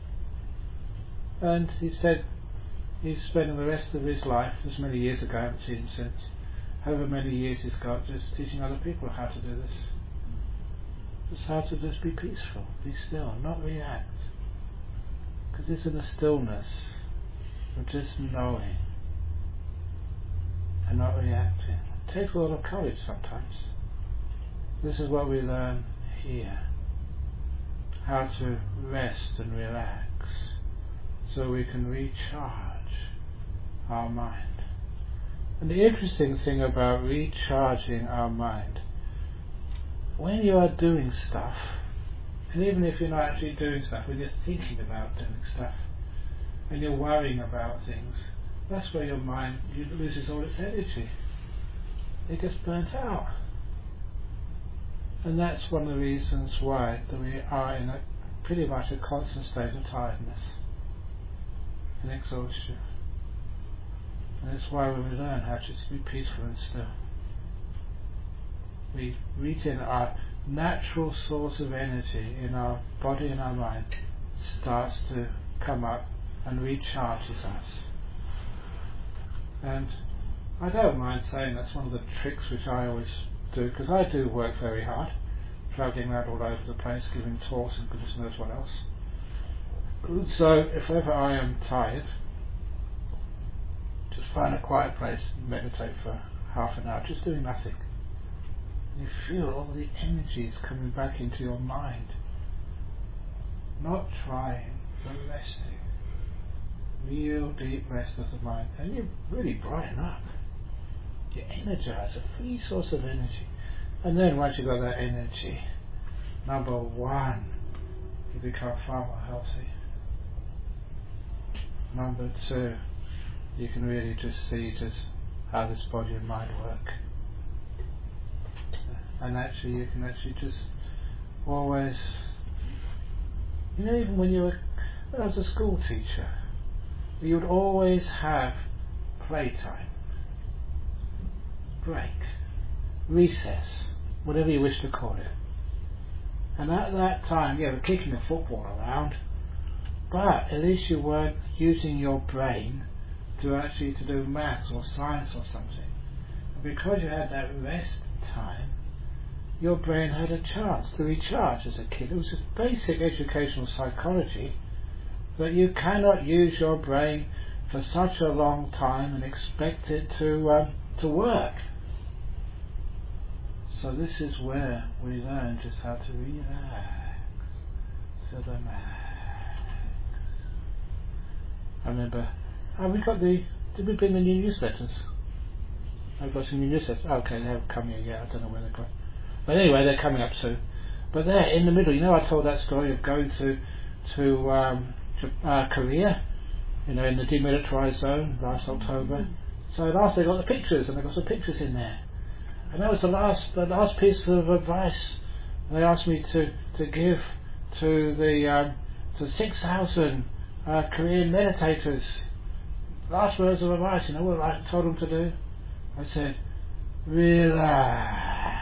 And he said he's spending the rest of his life, as many years ago, I haven't seen him since, however many years he's got, just teaching other people how to do this. Just how to just be peaceful, be still, not react. Because it's in the stillness of just knowing and not reacting. It takes a lot of courage sometimes. This is what we learn here. How to rest and relax, so we can recharge our mind. And the interesting thing about recharging our mind, when you are doing stuff, and even if you're not actually doing stuff, when you're thinking about doing stuff, when you're worrying about things, that's where your mind loses all its energy. It gets burnt out. And that's one of the reasons why that we are in a pretty much a constant state of tiredness and exhaustion. And that's why when we learn how to just be peaceful and still, we reach in our natural source of energy in our body and our mind starts to come up and recharges us. And I don't mind saying that's one of the tricks which I always do, because I do work very hard, travelling around all over the place, giving talks and goodness knows what else. So if ever I am tired, just find a quiet place and meditate for half an hour, just doing nothing. And you feel all the energies coming back into your mind. Not trying, but resting. Real deep rest of the mind. And you really brighten up. You energize, a free source of energy. And then once you've got that energy, number one, you become far more healthy. Number two, you can really just see just how this body and mind work. And actually you can actually just always, you know, even when you were, when I was a school teacher, you would always have playtime, break, recess, whatever you wish to call it. And at that time, yeah, we're kicking the football around, but at least you weren't using your brain to actually to do maths or science or something. And because you had that rest time, your brain had a chance to recharge as a kid. It was just basic educational psychology, that you cannot use your brain for such a long time and expect it to um, to work. So this is where we learn just how to relax to the max. I remember, oh, we got the, did we bring the new newsletters? I've got some new newsletters. Oh, okay, they haven't come here yet, I don't know where they're going. But anyway, they're coming up soon. But there, in the middle, you know, I told that story of going to, to, um, to uh, Korea, you know, in the demilitarized zone last October. So last they got the pictures, and they got some pictures in there. And that was the last, the last piece of advice they asked me to, to give to the, um, to six thousand uh, Korean meditators. Last words of advice, you know what I told them to do? I said, relax.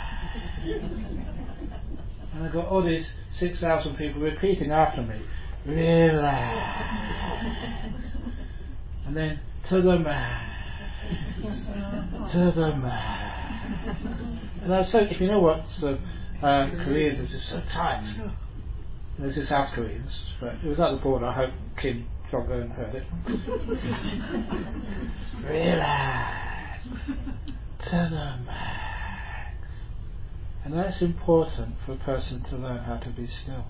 And I got all these six thousand people repeating after me, relax. And then, to the man, to the man. And I was so, if you know what the uh, Koreans are just so tight. There's the South Koreans, but it was at the border. I hope Kim Jong-un heard it. Relax, to the max. And that's important for a person to learn how to be still,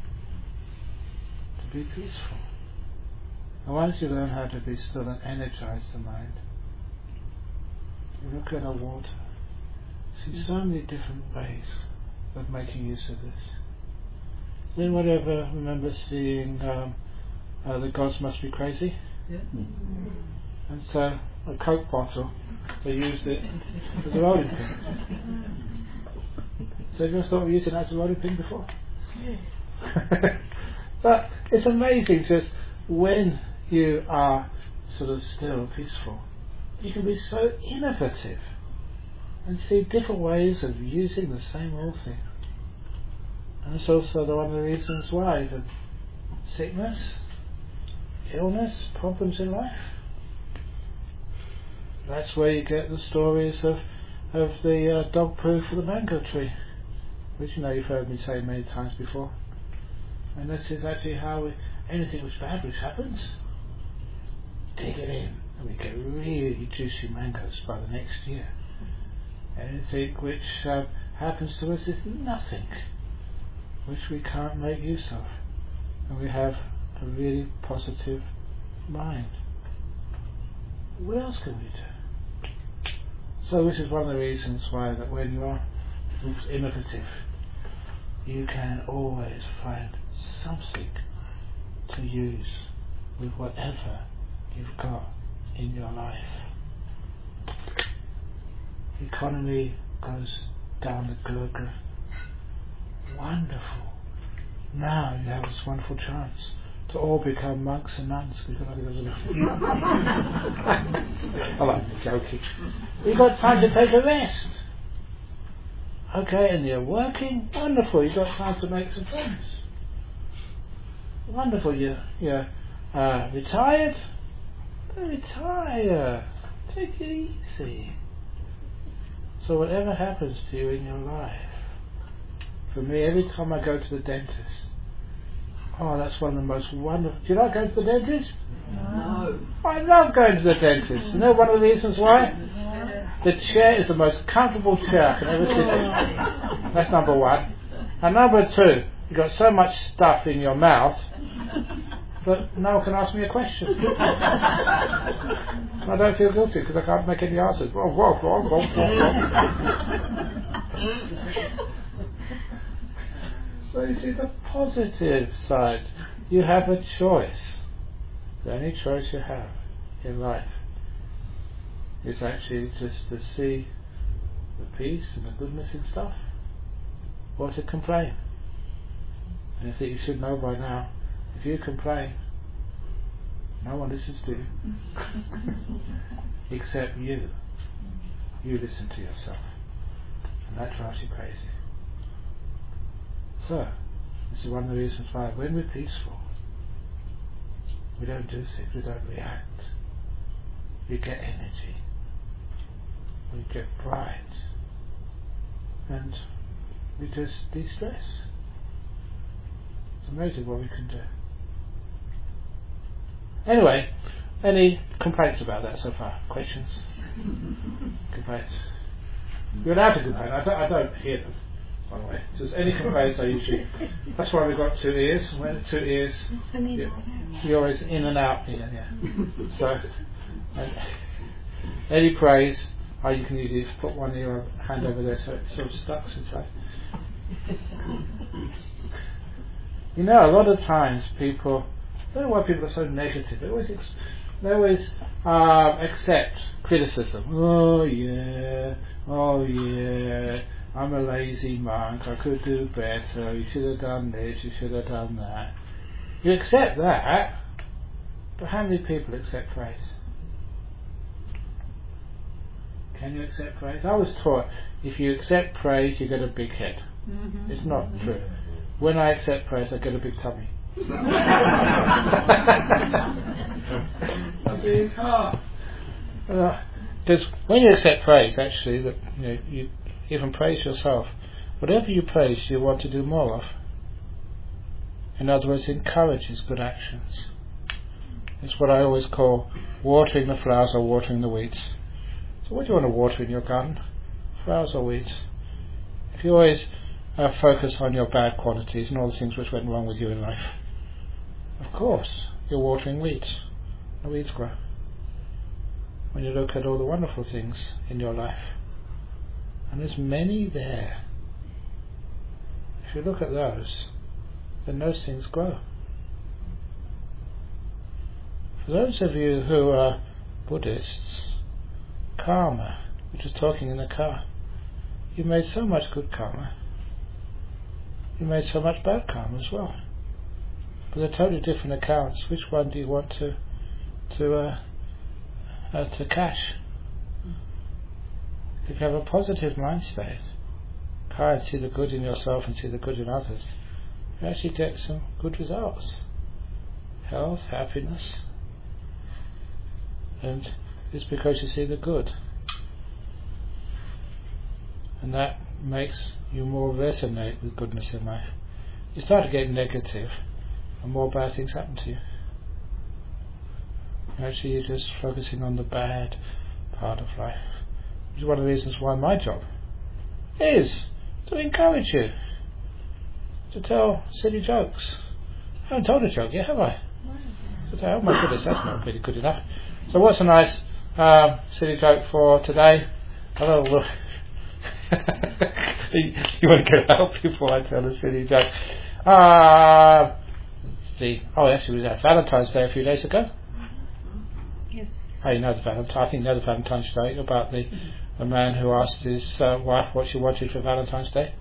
to be peaceful. And once you learn how to be still and energize the mind, you look at our water, see so many different ways of making use of this. Then whatever, remember seeing um, uh, The Gods Must Be Crazy? Yeah. And so, a Coke bottle, they used it as a rolling pin. So have you ever thought of using that as a rolling pin before? Yeah. But it's amazing just when you are sort of still peaceful, you can be so innovative and see different ways of using the same old thing. And it's also the one of the reasons why the sickness, illness, problems in life. That's where you get the stories of of the uh, dog proof of the mango tree, which you know you've heard me say many times before. And this is actually how we, anything which bad which happens, take it in, and we get really juicy mangoes by the next year. Anything which uh, happens to us is nothing which we can't make use of, and we have a really positive mind. What else can we do? So this is one of the reasons why that when you are innovative, you can always find something to use with whatever you've got in your life. The economy goes down the gurgler. Wonderful. Now you have this wonderful chance to all become monks and nuns. Because I think there's enough. I like joking. You've got time to take a rest. Okay, and you're working. Wonderful. You've got time to make some friends. Wonderful. You're, you're uh, retired. Retire. Take it easy. So whatever happens to you in your life, for me, every time I go to the dentist, oh, that's one of the most wonderful. Do you like going to the dentist? No. I love going to the dentist. You know one of the reasons why? The chair is the most comfortable chair I can ever sit in. That's number one. And number two, you've got so much stuff in your mouth, but no one can ask me a question. I don't feel guilty because I can't make any answers. Whoa, whoa, whoa, whoa, whoa. So you see the positive side. You have a choice. The only choice you have in life is actually just to see the peace and the goodness in stuff, or to complain. And I think you should know by now, if you complain, no one listens to you except you. You listen to yourself, and that drives you crazy. So, this is one of the reasons why when we're peaceful, we don't do things, we don't react. We get energy, we get bright, and we just de-stress. It's amazing what we can do. Anyway, any complaints about that so far? Questions? Complaints? You're allowed to complain, I don't, I don't hear them. one way. Just any praise I usually. That's why we've got two ears. When the two ears, you, you're always in and out here. Yeah. So, and any praise, oh, you can usually put one ear hand over there so it sort of stuck inside. You know, a lot of times people, I don't know why people are so negative. They always, ex- they always uh, accept criticism. Oh yeah, oh yeah, I'm a lazy monk. I could do better. You should have done this. You should have done that. You accept that, but how many people accept praise? Can you accept praise? I was taught if you accept praise, you get a big head. Mm-hmm. It's not true. When I accept praise, I get a big tummy. Because uh, when you accept praise, actually, that you know, you even praise yourself. Whatever you praise, you want to do more of. In other words, encourages good actions. It's what I always call watering the flowers or watering the weeds. So, what do you want to water in your garden? Flowers or weeds? If you always uh, focus on your bad qualities and all the things which went wrong with you in life, of course, you're watering weeds. The weeds grow. When you look at all the wonderful things in your life, and there's many there, if you look at those, then those things grow. For those of you who are Buddhists, karma, we're just talking in the car, you made so much good karma, you made so much bad karma as well. But they're totally different accounts. Which one do you want to to uh, uh, to cash? If you have a positive mind state, try and see the good in yourself and see the good in others, you actually get some good results. Health, happiness, and it's because you see the good. And that makes you more resonate with goodness in life. You start to get negative, and more bad things happen to you. Actually, you're just focusing on the bad part of life. Which is one of the reasons why my job is to encourage you, to tell silly jokes. I haven't told a joke yet, have I? So, oh my goodness, that's not really good enough. So what's a nice um, silly joke for today? I don't know. You want to get out before I tell a silly joke? Uh, let's see. Oh, actually, it was at Valentine's Day a few days ago. Yes. Oh, you know the Valentine. I think you know the Valentine's Day about the the man who asked his uh, wife what she wanted for Valentine's Day.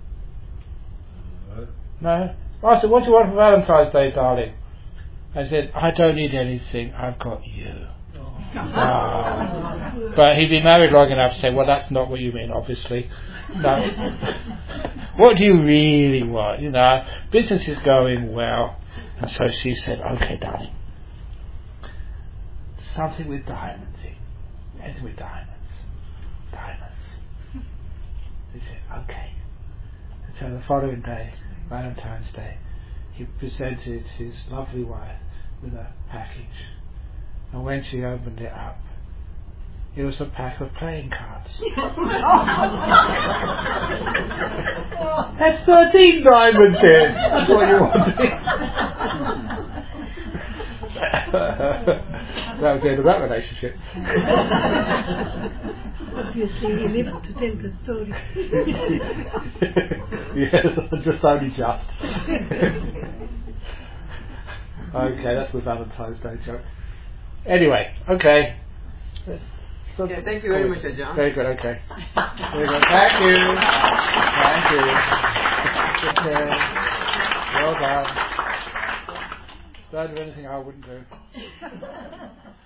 No. No. I said, "What do you want for Valentine's Day, darling?" I said, "I don't need anything. I've got you." Oh. But he'd been married long enough to say, well, that's not what you mean, obviously. No. What do you really want? You know, business is going well. And so she said, okay, darling, something with diamonds in. Anything with diamonds. Diamonds. He said, okay. And so the following day, Valentine's Day, he presented his lovely wife with a package. And when she opened it up, it was a pack of playing cards. That's thirteen diamonds in. That's what you wanted. That was the end of that relationship. Obviously, you live to tell the story. Yes, just only just. Okay, that's the Valentine's Day joke. Anyway, okay. So yeah, thank you very much, Ajahn. Very good, okay. Very good. Thank you. Thank you. Okay. Well done. Don't do anything I wouldn't do.